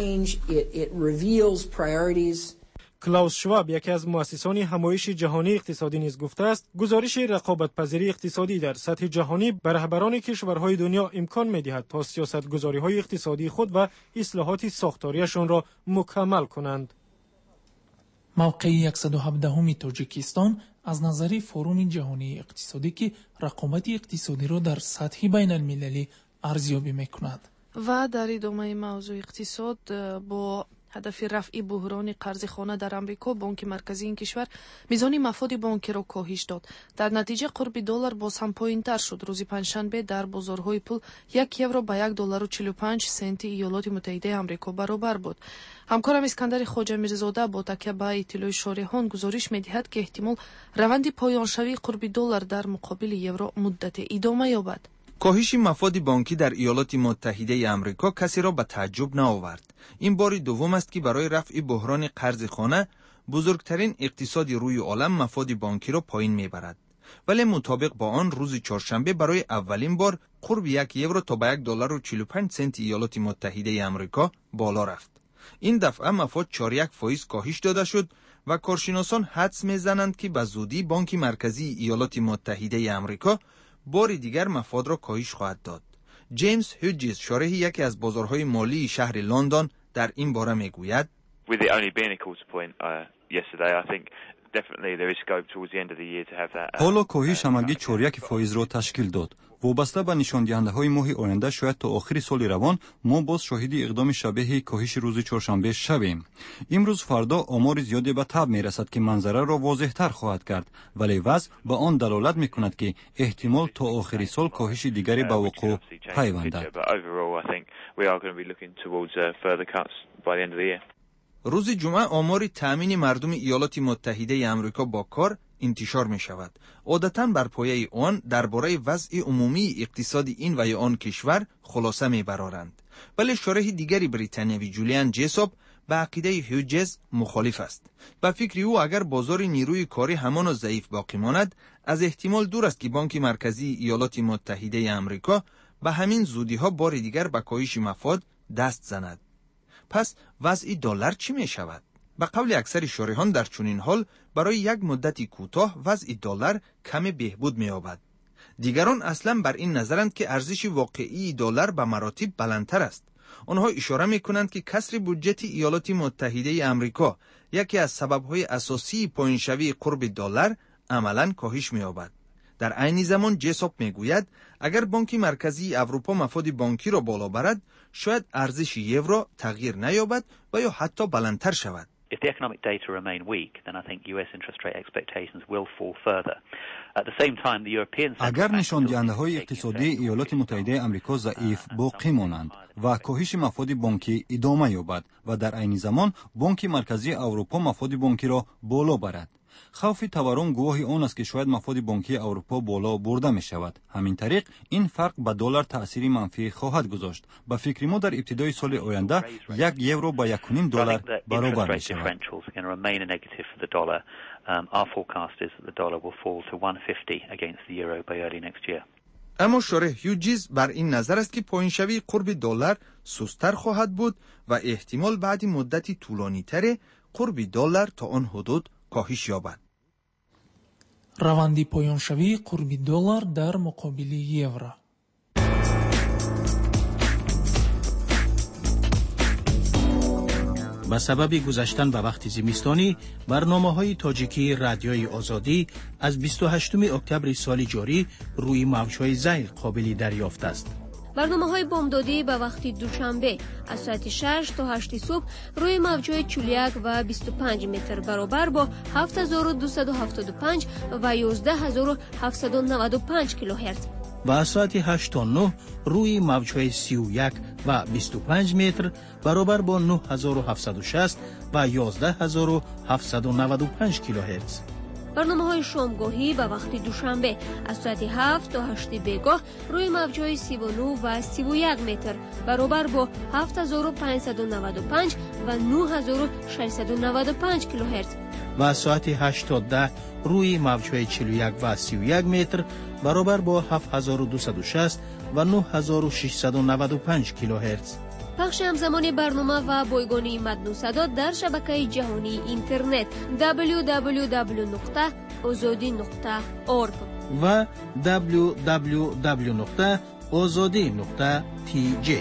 کلاوس شواب یکی از مؤسسان همایش جهانی اقتصادی نیز گفته است گزارش رقابت‌پذیری اقتصادی در سطح جهانی بر رهبران کشورهای دنیا امکان می‌دهد تا سیاست‌گذاری‌های اقتصادی خود و اصلاحات ساختاریشان را مکمل کنند. موقع 117 تاجیکستان از نظر فروم جهانی اقتصادی که رقابت اقتصادی را در سطح بین المللی ارزیابی می‌کند. و در ادامه موضوع اقتصاد با هدف رفع بحران قرض خانه در آمریکا بانک مرکزی این کشور میزان مفاد بانکی را کاهش داد. در نتیجه قرب دلار باز هم پایین‌تر شد. روز پنجشنبه در بازارهای پول 1 یورو با $1.45 ایالات متحده آمریکا برابر بود. همکارم اسکندر خواجه میرزاده با تکیه به اطلاع شارحان گزارش می‌دهد که احتمال روند پایان‌شوی قرب دلار در مقابل یورو مدت ادامه یابد. کاهش مفاد بانکی در ایالات متحده آمریکا کسی را به تعجب نآورد. این بار دوم است که برای رفع بحران قرض خانه بزرگترین اقتصاد روی عالم مفاد بانکی را پایین میبرد. ولی مطابق با آن روز چهارشنبه برای اولین بار قرب 1 یورو تا به $1.45 ایالات متحده آمریکا بالا رفت. این دفعه مفاد 4.1% کاهش داده شد و کارشناسان حدس میزنند که به زودی بانک مرکزی ایالات متحده آمریکا بار دیگر مفاد را کاهش خواهد داد. جیمز هوجز شارح یکی از بازارهای مالی شهر لندن در این باره میگوید حالا کاهش همگی 4.1% را تشکیل داد. وابسته به نشان دهنده های ماه آینده شاید تا آخر سال روان ما باز شاهد اقدام شبیه کاهش روز چهارشنبه شویم. امروز فردا آمار زیادی به تاب می رسد که منظره را واضح تر خواهد کرد، ولی وضع به آن دلالت می کند که احتمال تا آخر سال کاهش دیگری به وقوع پیوندد. روز جمعه آمار تأمین مردم ایالات متحده آمریکا با کار انتشار می شود. عادتاً بر پایه آن درباره وضع عمومی اقتصادی این و یا آن کشور خلاصه می برارند. ولی شارح دیگری بریتانیایی جولیان جیسوب به عقیده هوجز مخالف است. به فکر او اگر بازار نیروی کاری همان ضعیف باقی ماند، از احتمال دور است که بانک مرکزی ایالات متحده آمریکا به همین زودی ها بار دیگر به کاهش مفاد دست زند. پس وضع دلار چی می شود؟ به قول اکثر شارحان در چنین حال برای یک مدتی کوتاه وضع دلار کم بهبود می یابد. دیگران اصلا بر این نظرند که ارزش واقعی دلار به مراتب بلندتر است. آنها اشاره می کنند که کسر بودجه ایالات متحده آمریکا یکی از سبب‌های اساسی پایین‌شوی قرب دلار عملاً کاهش می یابد. در عین زمان جیسوب میگوید اگر بانک مرکزی اروپا مفاد بانکی را بالا برد، شاید ارزش یورو تغییر نیابد و یا حتی بلندتر شود. If the economic data remain weak, then I think US interest rate expectations will fall further. At the same time, the European اگر نشان دهنده‌های اقتصادی ایالات متحده آمریکا ضعیف باقی مانند و کاهش مفاد بانکی ادامه یابد و در عین زمان بانک مرکزی اروپا مفاد بانکی را بالا برد، خوف تورم گواه آن است که شاید مفاد بانکی اروپا بالا برده می شود. همین طریق این فرق به دلار تأثیر منفی خواهد گذاشت. به فکر ما در ابتدای سال آینده 1 یورو با $1.5 برابر می شود. اما شارح هوجز بر این نظر است که پایین‌شوی قرب دلار سست‌تر خواهد بود و احتمال بعد مدتی طولانی‌تر قرب دلار تا آن حدود کاهش یابد. روند پایان‌شوی قرب دلار در مقابل یورو. به سبب گذشتن به وقت زمستانی، برنامه‌های تاجیکی رادیوی آزادی از 28 اکتبر سال جاری روی موج‌های زیل قابل دریافت است. برنامه‌های بامدادی به وقت دوشنبه از ساعت 6 تا 8 صبح روی موج‌های 41 و 25 متر برابر با 7275 و 11795 کیلوهرتز و از ساعت 8 تا 9 روی موج‌های 31 و 25 متر برابر با 9760 و 11795 کیلوهرتز. برنامه‌های شامگاهی به وقت دوشنبه از ساعت 7 تا 8 بیگاه روی موج‌های 39 و 31 متر برابر با 7595 و 9695 کیلوهرتز و از ساعت 8 تا 10 روی موج‌های 41 و 31 متر برابر با 7260 و 9695 کیلوهرتز. پخش همزمان برنامه و بایگانی متن و صدا در شبکه جهانی اینترنت www.azadi.org و www.azadi.tj.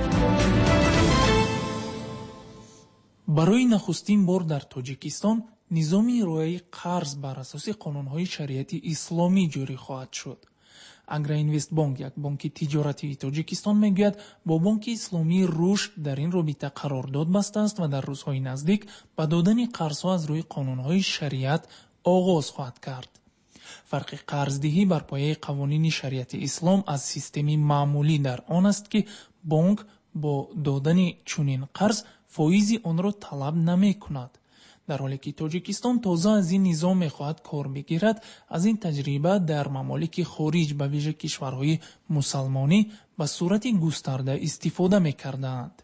برای نخستین بار در تاجیکستان نظامی رویه قرض بر اساس قانون‌های شریعت اسلامی جاری خواهد شد. اگراینوست بانک، یک بانک تجارتی تاجیکستان، میگوید با بانک اسلامی رشد در این رابطه قرارداد بسته است و در روزهای نزدیک به دادن قرضها از روی قانون‌های شریعت آغاز خواهد کرد. فرق قرضدهی بر پایه قوانین شریعت اسلام از سیستمی معمولی در آن است که بانک با دادن چنین قرض فایز آن را طلب نمی‌کند. در حالی که تاجیکستان تازه از این نظام می‌خواهد کار بگیرد، از این تجربه در ممالک خارج به ویژه کشورهای مسلمانی به صورت گسترده استفاده می‌کردند.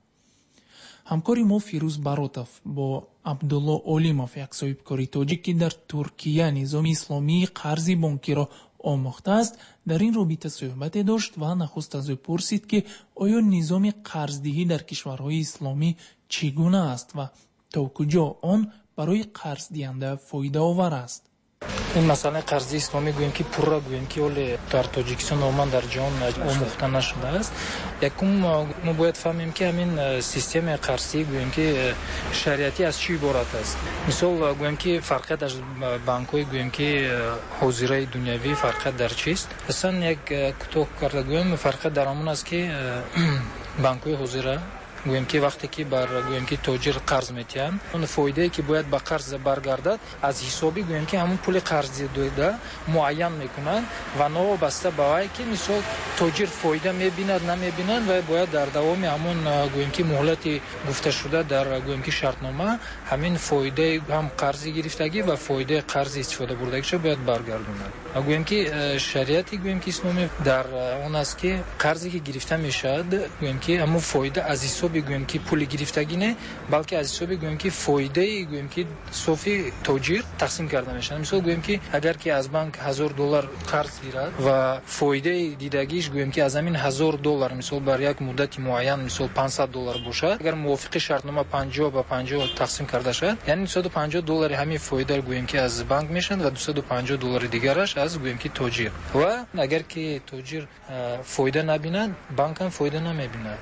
همکاری ما فیروز براتف با عبدالله اولیموف، یک صاحبکاری تاجیک که در ترکیه نظام اسلامی قرض بانکی را آموخته است، در این رابطه صحبت داشت و نخست از او پرسید که آیا نظام قرضدهی در کشورهای اسلامی چگونه است و تا کجا آن برای قرض دهنده فایده آور است. این مسئله قرض اسلامی گوییم که پورا گوییم که ولی در تاجیکستان عموما در جهان آموخته نشده است. یکم ما باید فهمیم که همین سیستم قرضی گوییم که شریعتی از چی عبارت است. مثال گوییم که فرقیت از بانک‌های گوییم که حاضره دنیوی فرقیت در چیست؟ اصلا یک کوتاه کرده گوییم فرقیت در همون است که بانک‌های حاضره گویم که وقتی که بر گویم که تاجر قرض میتین، اون فایده که باید به قرض برگردد از حسابی گویم که همون پول قرض داده معین میکنن و نوابسته به وای که مثلا تاجر فایده میبیند نمیبیند و باید در دوام همون گویم که مهلت گفته شده در گویم که شرطنامه همین فایده هم قرض گرفتگی و فایده قرض استفاده بردگیش باید برگردوند. گویم که شریعتی گویم که اسلامی در اون است که قرضی که گرفته میشد گویم که همون فایده از حساب بگویم که پول گرفتگی نه، بلکه از حساب بگویم که فایده گویم که صافی تاجر تقسیم کرده میشه. مثلا گویم که اگر که از بانک $1000 قرض گیرد و فایده دیدگیش گویم که از همین $1000 مثلا بر یک مدت معین مثلا $500 باشد، اگر موافق شرطنامه 50 به 50 تقسیم کرده شد، یعنی $250 همین فایده گویم که از بانک میشن و $250 دیگرش از گویم که تاجر. و اگر که تاجر فایده نبینن، بانک هم فایده نمیبینه.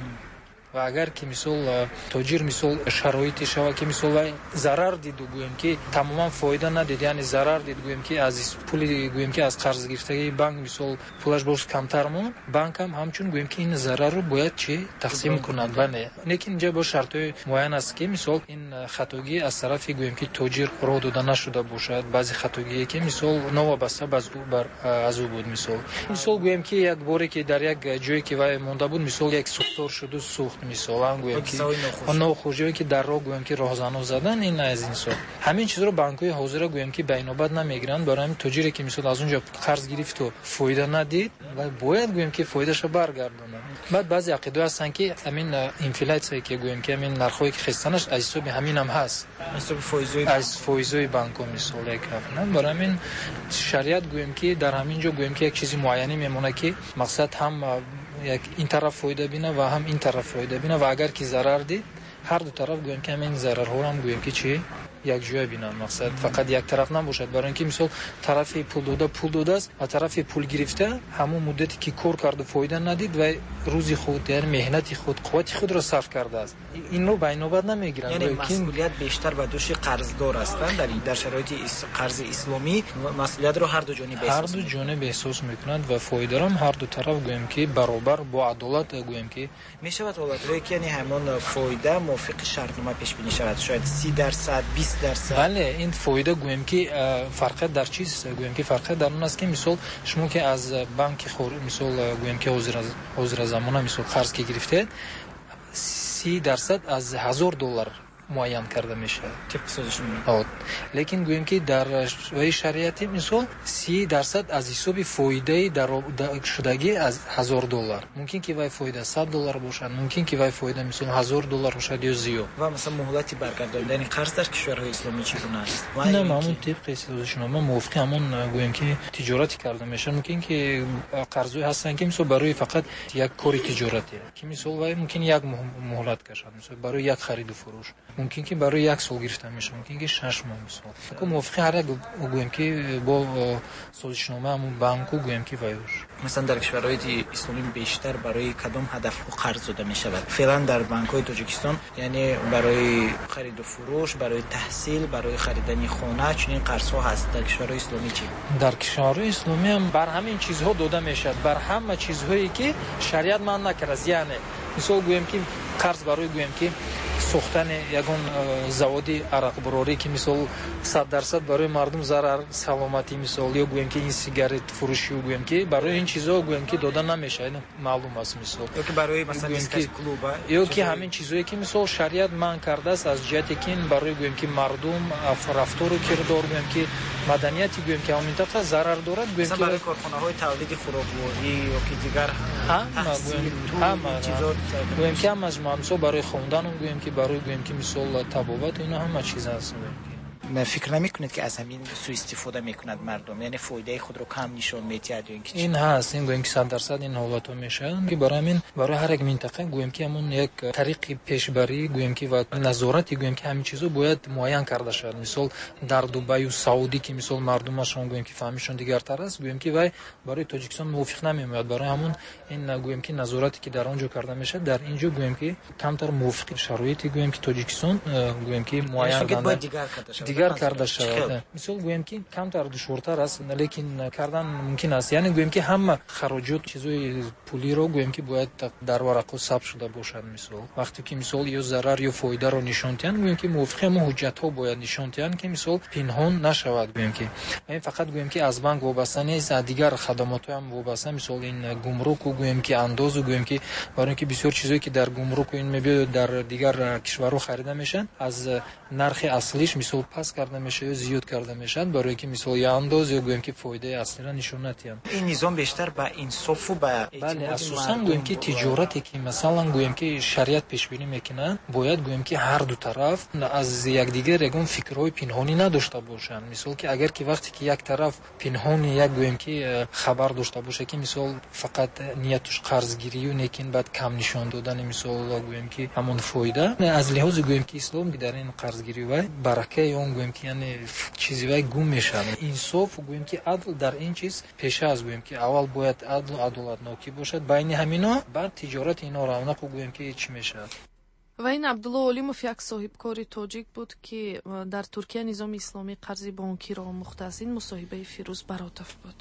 و اگر که مثال تاجر مثال شرایطی شوه که مثال ضرر دید گویم که تماما فایده ندید، یعنی ضرر دید گویم که از پول گویم که از قرض گرفتگی بانک مثال پولش باز کمتر مون، بانک هم همچون گویم که این ضرر رو باید چی تقسیم کند. بله، لیکن اینجا با شرطای معین است که مثال این خطاگی از طرف گویم که تاجر راه داده نشده باشد، بعضی خطاگی که مثال نوابسته از او بود. مثال گویم که یک باری که در یک جایی که وای مونده بود، مثال یک سوختار شده سوخت مثلا گویم که اون خوشی که در راه گویم که راهزنو زدن، این از این سو همین چیز رو بانک‌های حاضر گویم که بینابد نمیگیرن. برای همین تاجری که مثلا از اونجا قرض گرفت و فایده ندید و باید گویم که فایدهشو برگردونه. بعد بعضی عقیده هستن که همین اینفلیسیون که گویم که همین نرخی که خستنش از حساب همین هم هست، از فایزهای بانک‌ها مثلا یک نه. برای همین شریعت گویم که در همین جا گویم که یک چیزی معینی میمونه که مقصد هم یک این طرف فایده بینه و هم این طرف فایده بینه و اگر که ضرر دید هر دو طرف گویم که همین ضررها هم گویم که چی یک جای بینن، مقصد فقط یک طرف نباشد. برای اینکه مثال طرف پول داده است و طرف پول گرفته همون مدتی که کار کرده فایده ندید و روزی خود یعنی مهنت خود قوت خود را صرف کرده است. این رو به نوبت نمیگیرن. یعنی مسئولیت بیشتر به دوش قرضدار هستند. در شرایط قرض اسلامی مسئولیت رو هر دو جانب احساس میکنند و فایده هم هر دو طرف گویم که برابر با عدالت گویم که میشود حالتایی که یعنی همون فایده موافق شرطنامه پیش بینی شود، شاید 30% 20%. بله، این فایده گویم که فرق در چیز گویم که فرق در اون است که مثال شما که از بانک مثال گویم که حاضر زمانه مثال قرض که گرفتید 30% از $1000 معین کرده میشه. لیکن گویم که در شریعتی مثال 30% از حساب فایده در شدگی از $1000 ممکن که وای فایده $100 باشد، ممکن که وای فایده مثلا $1000 باشد یا زیاد. و مثلا مهلتی برگرداندن قرض در کشورهای اسلامی چگونه است؟ نه، همون طبق سازشنامه موافق همون گویم که تجارتی کرده میشه. ممکن که قرضی هستن که مثلا برای فقط یک کاری تجارتی که مثلا وای ممکن یک مهلت کشد، مثلا برای یک خرید و فروش ممکن که برای یک سال گرفته میشه، ممکن که 6 ماه مثلا. که موافق هر یک گویم که با سازشنامه همون بانکو گویم که وایش. مثلا در کشورهای اسلامی بیشتر برای کدام هدف قرض داده می شود؟ فعلا در بانک‌های تاجیکستان یعنی برای خرید و فروش، برای تحصیل، برای خریدن خانه چنین قرض‌ها هست. در کشورهای اسلامی چی؟ در کشورهای اسلامی هم بر همین چیزها داده میشد، بر همه چیزهایی که شریعت من نکرد. یعنی مثلا گویم که قرض برای گویم که ساختن یگان زوادی عرق براری که مثلا 100% برای مردم ضرر سلامتی مثلا یا گویم که این سیگارت فروشی و گویم که برای این چیزا گویم که دادن نمیشه، این معلوم است مثلا. یا که برای مثلا دیسکاس کلوب یا که همین چیزایی که مثلا شریعت من کرده است از جهتی که برای گویم که مردم رفتار و کردار گویم که مدنیتی گویم که همین منطقه ضرر دارد گویم که برای کارخانه‌های تولید خوراکواری یا که دیگر هم چیزا گویم که هم از مامسو برای خوندن گویم که برای گویم که مثلا تبابت اینا همه چیز هست. من فکر نمی‌کنید که از همین سوء استفاده می‌کند مردم، یعنی فایده خود رو کم نشون می‌دهد یا اینکه این هست. این گویم که 100% این حالات میشه که برای هر یک منطقه گویم که همون یک طریق پیشبری گویم که و نظارتی گویم که همین چیزا باید معین کرده شود. مثلا در دبی و سعودی که مثلا مردمشون گویم که فهمیشون دیگر تر است گویم که برای تاجیکستان موافق نمی‌آید. برای همون این گویم که نظارتی که در اونجا کرده میشه در اینجا گویم که کمتر موافق شرایطی گویم که تاجیکستان گویم که معین دیگر کرده شود. مثلا گویم که کمتر دشوارتر است لیکن کردن ممکن است. یعنی گویم که همه خراجات چیزای پولی رو گویم که باید در ورقه ثبت شده باشد. مثلا وقتی که مثلا یا ضرر یا فایده رو نشون دهند گویم که موافق هم حجت ها باید نشون دهند که مثلا پنهان نشود. گویم که این فقط گویم که از بانک وابسته نیست، از دیگر خدمات هم وابسته، مثلا این گمرک و گویم که انداز و گویم که برای اینکه بسیار چیزایی که در گمرک این میبینید در دیگر کشورها خریده میشن از نرخ اصلیش مثلا پس کرده میشه یا زیاد کرده میشن برای اینکه مثلا یا انداز یا گویم که فایده اصلی را نشون ندهند. این نظام بیشتر با انصاف و با بله اساسا گویم که تجارتی که مثلا گویم که شریعت پیش بینی میکنه باید گویم که هر دو طرف از یکدیگر یگان فکرهای پنهانی نداشته باشن. مثلا که اگر که وقتی که یک طرف پنهانی یک گویم که خبر داشته باشه که مثلا فقط نیتش قرضگیری و نیکن بعد کم نشون دادن مثلا گویم که همون فایده از لحاظ گویم که اسلام در این قرضگیری و برکه اون گویم که یعنی چیزی وای گم میشه. انصاف گویم که عدل در این چیز پیش از گویم که اول باید عدل و عدالت نوکی باشد بین همینا، بعد تجارت اینا رونق گویم که چی میشه. و این عبدالله اولیموف یک صاحبکاری تاجیک بود که در ترکیه نظام اسلامی قرض بانکی را آموخته است. این مصاحبه فیروز براتف بود.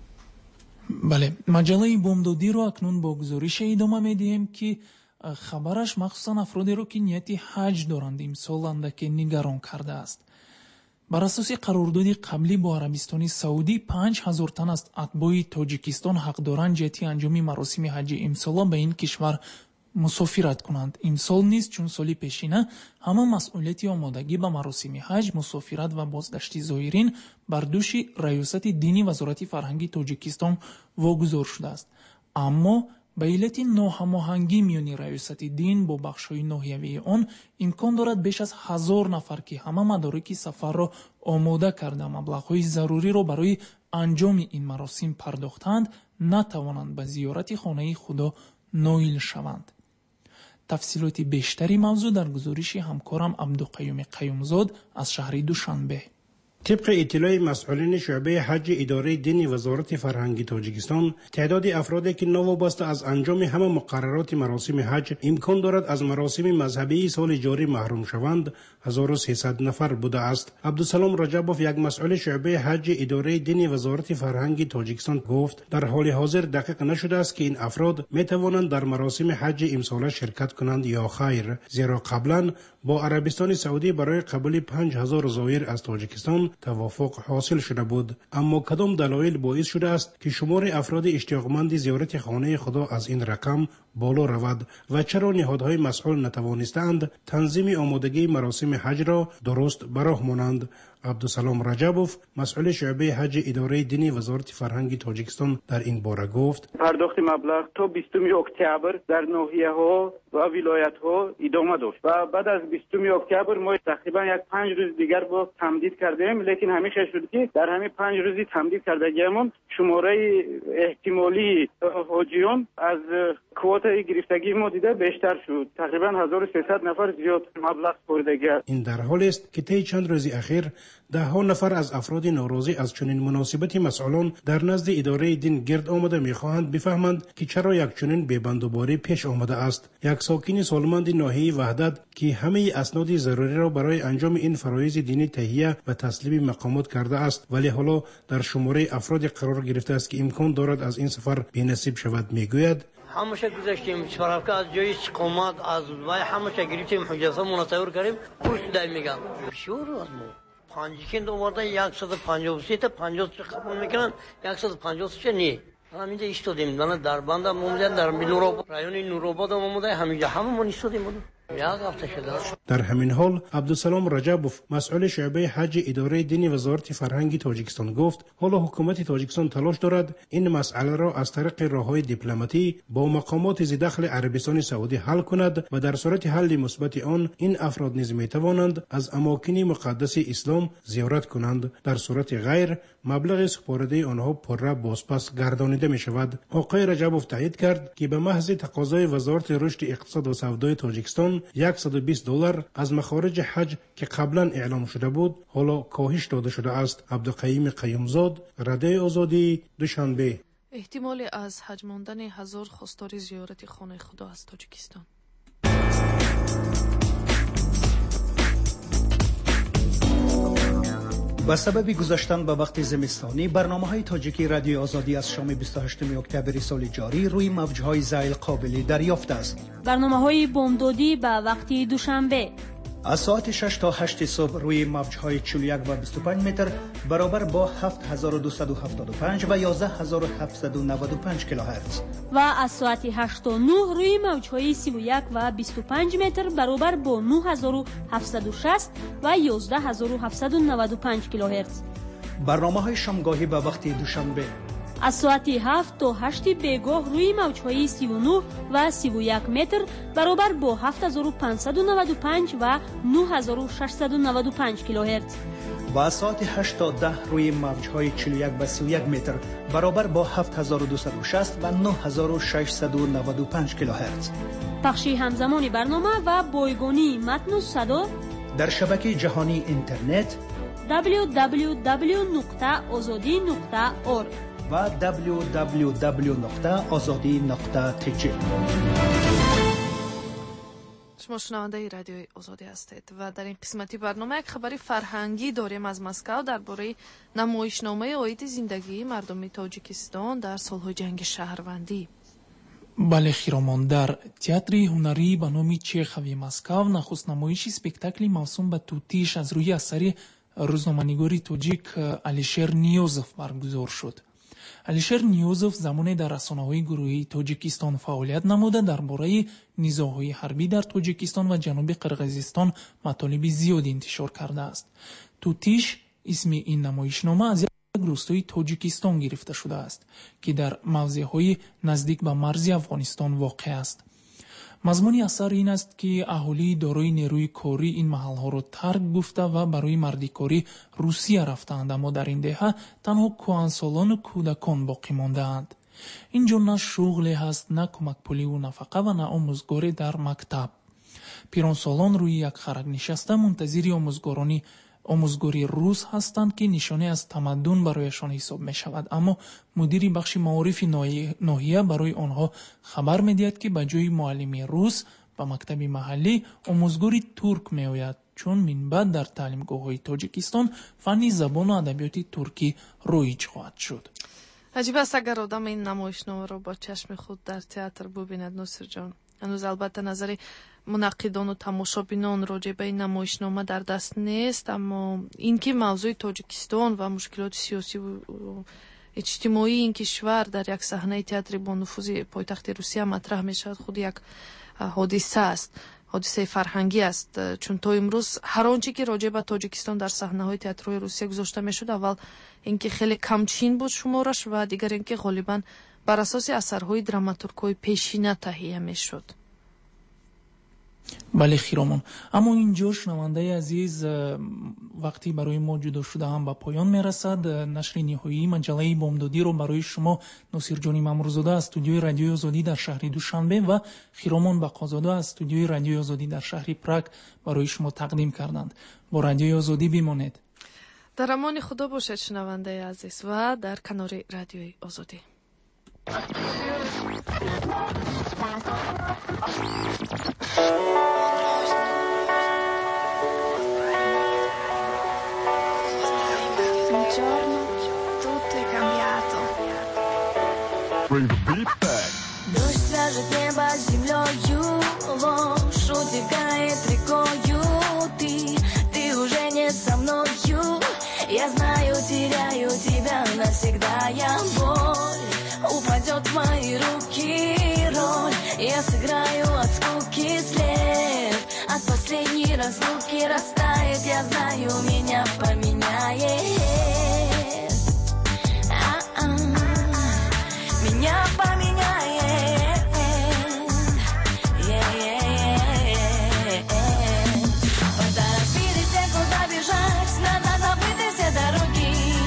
بله، مجله بامدادی رو اکنون با گزارش ادامه میدیم که خبرش مخصوصا افرادی رو که نیتی حج دارند امسال اندکی نگران کرده است. بر اساس قرارداد قبلی با عربستان سعودی 5000 تن از اتباع تاجیکستان حق دارند جهت انجام مراسم حج امسال به این کشور مسافرت کنند. امسال نیز چون سالی پیشینه همه مسئولیت آمادگی به مراسم حج، مسافرت و بازگشت زائرین بر دوش ریاست دینی وزارت فرهنگی تاجیکستان واگذار شده است. اما به علت ناهماهنگی میان ریاست دین با بخش‌های ناحیوی آن امکان دارد بیش از 1000 نفر که همه مدارک سفر را آماده کرده مبلغ‌های ضروری را برای انجام این مراسم پرداختند نتوانند به زیارت خانه خدا نائل شوند. тафсилоти бештари мавзӯъ дар гузориши ҳамкорам абдуқаюми қаюмзод аз шаҳри душанбе. طبق اطلاع مسئولین شعبه حج اداره دین وزارت فرهنگ تاجیکستان، تعداد افرادی که نوابسته از انجام همه مقررات مراسم حج امکان دارد از مراسم مذهبی سال جاری محروم شوند 1300 نفر بوده است. عبدالسلام رجبوف، یک مسئول شعبه حج اداره دین وزارت فرهنگ تاجیکستان گفت در حال حاضر دقیق نشده است که این افراد می توانند در مراسم حج امساله شرکت کنند یا خیر، زیرا قبلا با عربستان سعودی برای قبول 5000 زائر از تاجیکستان توافق حاصل شده بود، اما کدام دلایل باعث شده است که شمار افراد اشتیاقمند زیارت خانه خدا از این رقم بالا رود و چرا نهادهای مسئول نتوانستند تنظیم آمادگی مراسم حج را درست به راه مانند؟ عبدالسلام رجبوف، مسئول شعبه حج اداره دینی وزارت فرهنگ تاجیکستان، در این باره گفت: پرداخت مبلغ تا 20 اکتبر در ناحیه‌ها و ولایت‌ها ادامه داشت و بعد از 20 اکتبر ما تقریبا یک 5 روز دیگر با تمدید کردیم، لیکن همیشه شد که در همین 5 روزی تمدید کردگیمون شماره احتمالی حاجیان از کوتای گرفتگی ما دیده بیشتر شد، تقریبا 1300 نفر زیاد مبلغ سپردگی. این در حالی است که طی چند روز اخیر ده ها نفر از افراد ناراضی از چنین مناسبت مسئولان در نزد اداره دین گرد آمده می‌خواهند بفهمند که چرا یک چنین بی‌بندوباری پیش آمده است. یک ساکن سالمند ناحیه وحدت که همه اسناد ضروری را برای انجام این فرایض دینی تهیه و تسلیم مقامات کرده است، ولی حالا در شماره افراد قرار گرفته است که امکان دارد از این سفر بی‌نصیب شود. میگوید: همشه گذاشتیم شرکت از جای قومت از وای همشه گرفتیم حجازا منصور کردیم خوش در میگم شور از ما پنجکین دوباره 153 تا 50 قبول میکنن 153 نی همینجا ایستادیم در بند مومدن در نورآباد رایون نورآباد مومده همینجا هممون ایستادیم در همین حال عبدالسلام رجبوف، مسئول شعبه حج اداره دینی وزارت فرهنگ تاجیکستان گفت حالا حکومت تاجیکستان تلاش دارد این مسئله را از طریق راههای دیپلماتی با مقامات ذی دخل عربستان سعودی حل کند و در صورت حل مثبت آن این افراد نیز می توانند از اماکن مقدس اسلام زیارت کنند، در صورت غیر مبلغ سپرده آنها پره بازپس گردانیده می شود. آقای رجبوف تایید کرد که به محض تقاضای وزارت رشد اقتصاد و سودای تاجیکستان $120 از مخارج حج که قبلا اعلام شده بود حالا کاهش داده شده است. عبدالقیوم قیومزاد، رادیو آزادی، دوشنبه. احتمال از حج ماندن 1000 خواستار زیارت خانه خدا از تاجیکستان. با سبب گذشتن به وقت زمستانی، برنامه‌های تاجیکی رادیو آزادی از شام 28 اکتبر سال جاری روی موج‌های زائل قابل دریافت است. برنامه‌های بامدادی به وقت دوشنبه از ساعت 6 تا 8 صبح روی موج‌های 41 و 25 متر برابر با 7275 و 11795 کیلوهرتز و از ساعت 8 تا 9 روی موج‌های 31 و 25 متر برابر با 9760 و 11795 کیلوهرتز. برنامه‌های شامگاهی به وقت دوشنبه از ساعت 7 تا 8 بیگاه روی موج‌های 39 و 31 متر برابر با 7595 و 9695 کیلوهرتز و از ساعت 8 تا 10 روی موج‌های 41 و 31 متر برابر با 7260 و 9695 کیلوهرتز. پخش همزمان برنامه و بایگانی متن و صدا در شبکه جهانی اینترنت www.azadi.org و www.azadi.tj. شما شنونده رادیوی آزادی هستید و در این قسمتی برنامه یک خبری فرهنگی داریم از مسکو درباره نمایشنامه عاید زندگی مردم تاجیکستان در سالهای جنگ شهروندی. بله خیرامان، در تئاتر هنری به نام چیخوی مسکو نخست نمایش اسپکتاکلی موسوم به توتیش از روی اثر روزنامه‌نگاری تاجیک علیشیر نیوزوف برگزار شد. علیشیر نیوزوف زمانی در رسانه‌های گروهی تاجیکستان فعالیت نموده درباره نیزاهای حربی در تاجیکستان و جنوب قرقیزستان مطالب زیادی انتشار کرده است. توتیش اسم این نمایشنامه از یک روستای تاجیکستان گرفته شده است که در موضع‌های نزدیک به مرز افغانستان واقع است. مضمون اثر این است که اهالی دارای نیروی کاری این محل‌ها را ترک گفته و برای مردیکاری روسیه رفتند، اما در این دهه تنها کهنسالان و کودکان باقی مانده‌اند. инҷо на шуғле ҳаст, на кӯмакпуливу нафақа ва на омӯзгоре дар мактаб. пиронсолон рӯи як харак нишаста мунтазири омӯзгори рӯз ҳастанд, ки нишоне аз тамаддун барояшон ҳисоб мешавад. Аммо мудири бахши маорифи ноҳия барои онҳо хабар медиҳад, ки ба ҷои муаллими рӯз ба мактаби маҳаллӣ омӯзгори турк меояд, чун минбаъд дар таълимгоҳҳои тоҷикистон фанни забону адабиёти туркӣ роиҷ хоҳад шуд. аҷиб аст агар одам ин намоишномаро бо чашми худ дар театр бубинад. носирҷон, ҳанӯз албатта назари мунаққидону тамошобинон роҷеъ ба ин намоишнома дар даст нест, аммо ин ки мавзӯи тоҷикистон ва мушкилоти сиёсиву иҷтимоии ин кишвар дар як саҳнаи театри бонуфузи пойтахти русия матраҳ мешавад, худ як ҳодиса аст, ҳодисаи фарҳангӣ аст, чун то имрӯз ҳар он чӣ ки роҷеъ ба тоҷикистон дар саҳнаҳои театрҳои русия гузошта мешуд, аввал ин ки хеле камчин буд шумораш ва дигар ин ки ғолибан бар асоси асарҳои драматургҳои пешина таҳия мешуд. бале хиромон, аммо инҷо шунавандаи азиз, вақти барои мо ҷудо шуда ҳам ба поён мерасад. нашри ниҳоии маҷаллаи бомдодиро барои шумо носирҷони мамрӯзода аз студиои радиои озодӣ дар шаҳри душанбе ва хиромон бақозода аз студиои радиои озодӣ дар шаҳри праг барои шумо тақдим карданд. бо радиои озодӣ бимонед. дар амони худо бошед шунавандаи азиз ва дар канори радиои озодӣ. Un giorno tutto è cambiato. Дождь свяжет небо с землею, ложь утекает рекою. Ты уже не со мною. Я знаю, теряю тебя навсегда. Я боль упадет в мои руки, роль я сыграю от скуки, след от последней разлуки растает. Я знаю, меня поменяет. Меня поменяет. Поторопились все, куда бежать, надо забыть все дороги.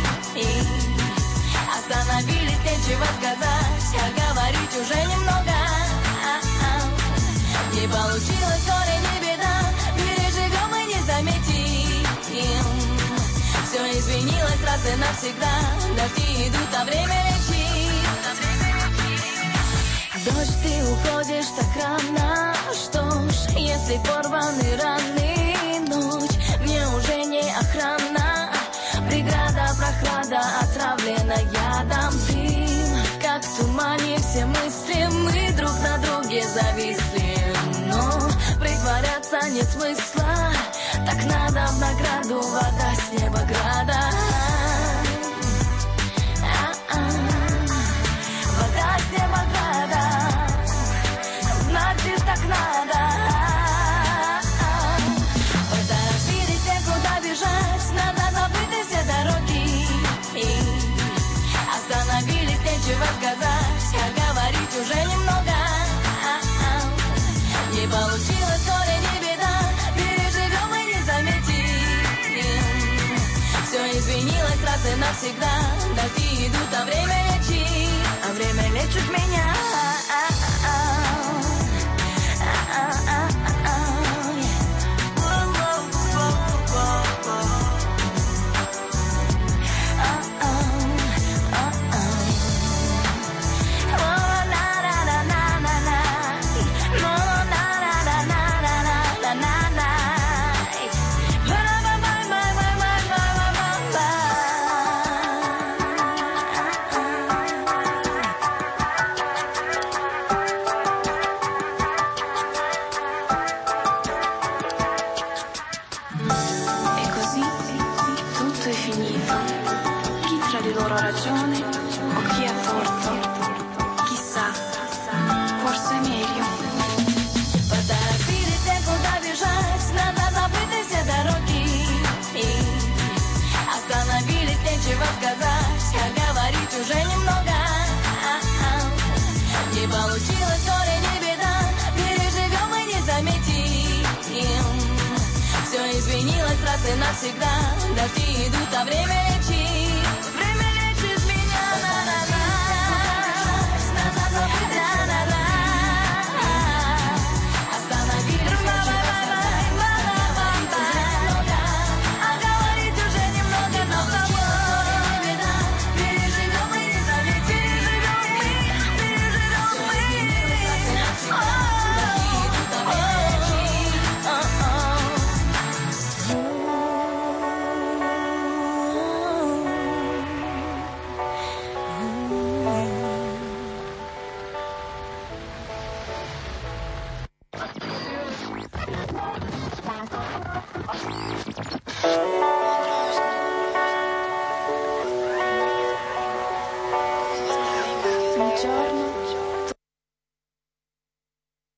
Остановились, нечего сказать, а говорить уже немного. Не получилось, горе не беда, переживем и не заметим. Все изменилось раз и навсегда, дожди идут, а время лечит. Дождь, ты уходишь так рано, что ж, если порваны раны, ночь мне уже не охрана. Преграда, прохлада, отравлена ядом, дым, как в тумане все мысли, мы друг на друге зависли. Но притворяться нет смысла, так надо в награду, вода с неба града. Вода с неба града, значит так надо. Поторопились все, куда бежать, надо забыть все дороги. Остановились, нечего сказать, а говорить уже немного. Не получилось, горе не беда, переживем и не заметим. Все изменилось раз и навсегда, дожди идут, а время лечит. А время лечит меня. Навсегда дожди идут, а время лечит.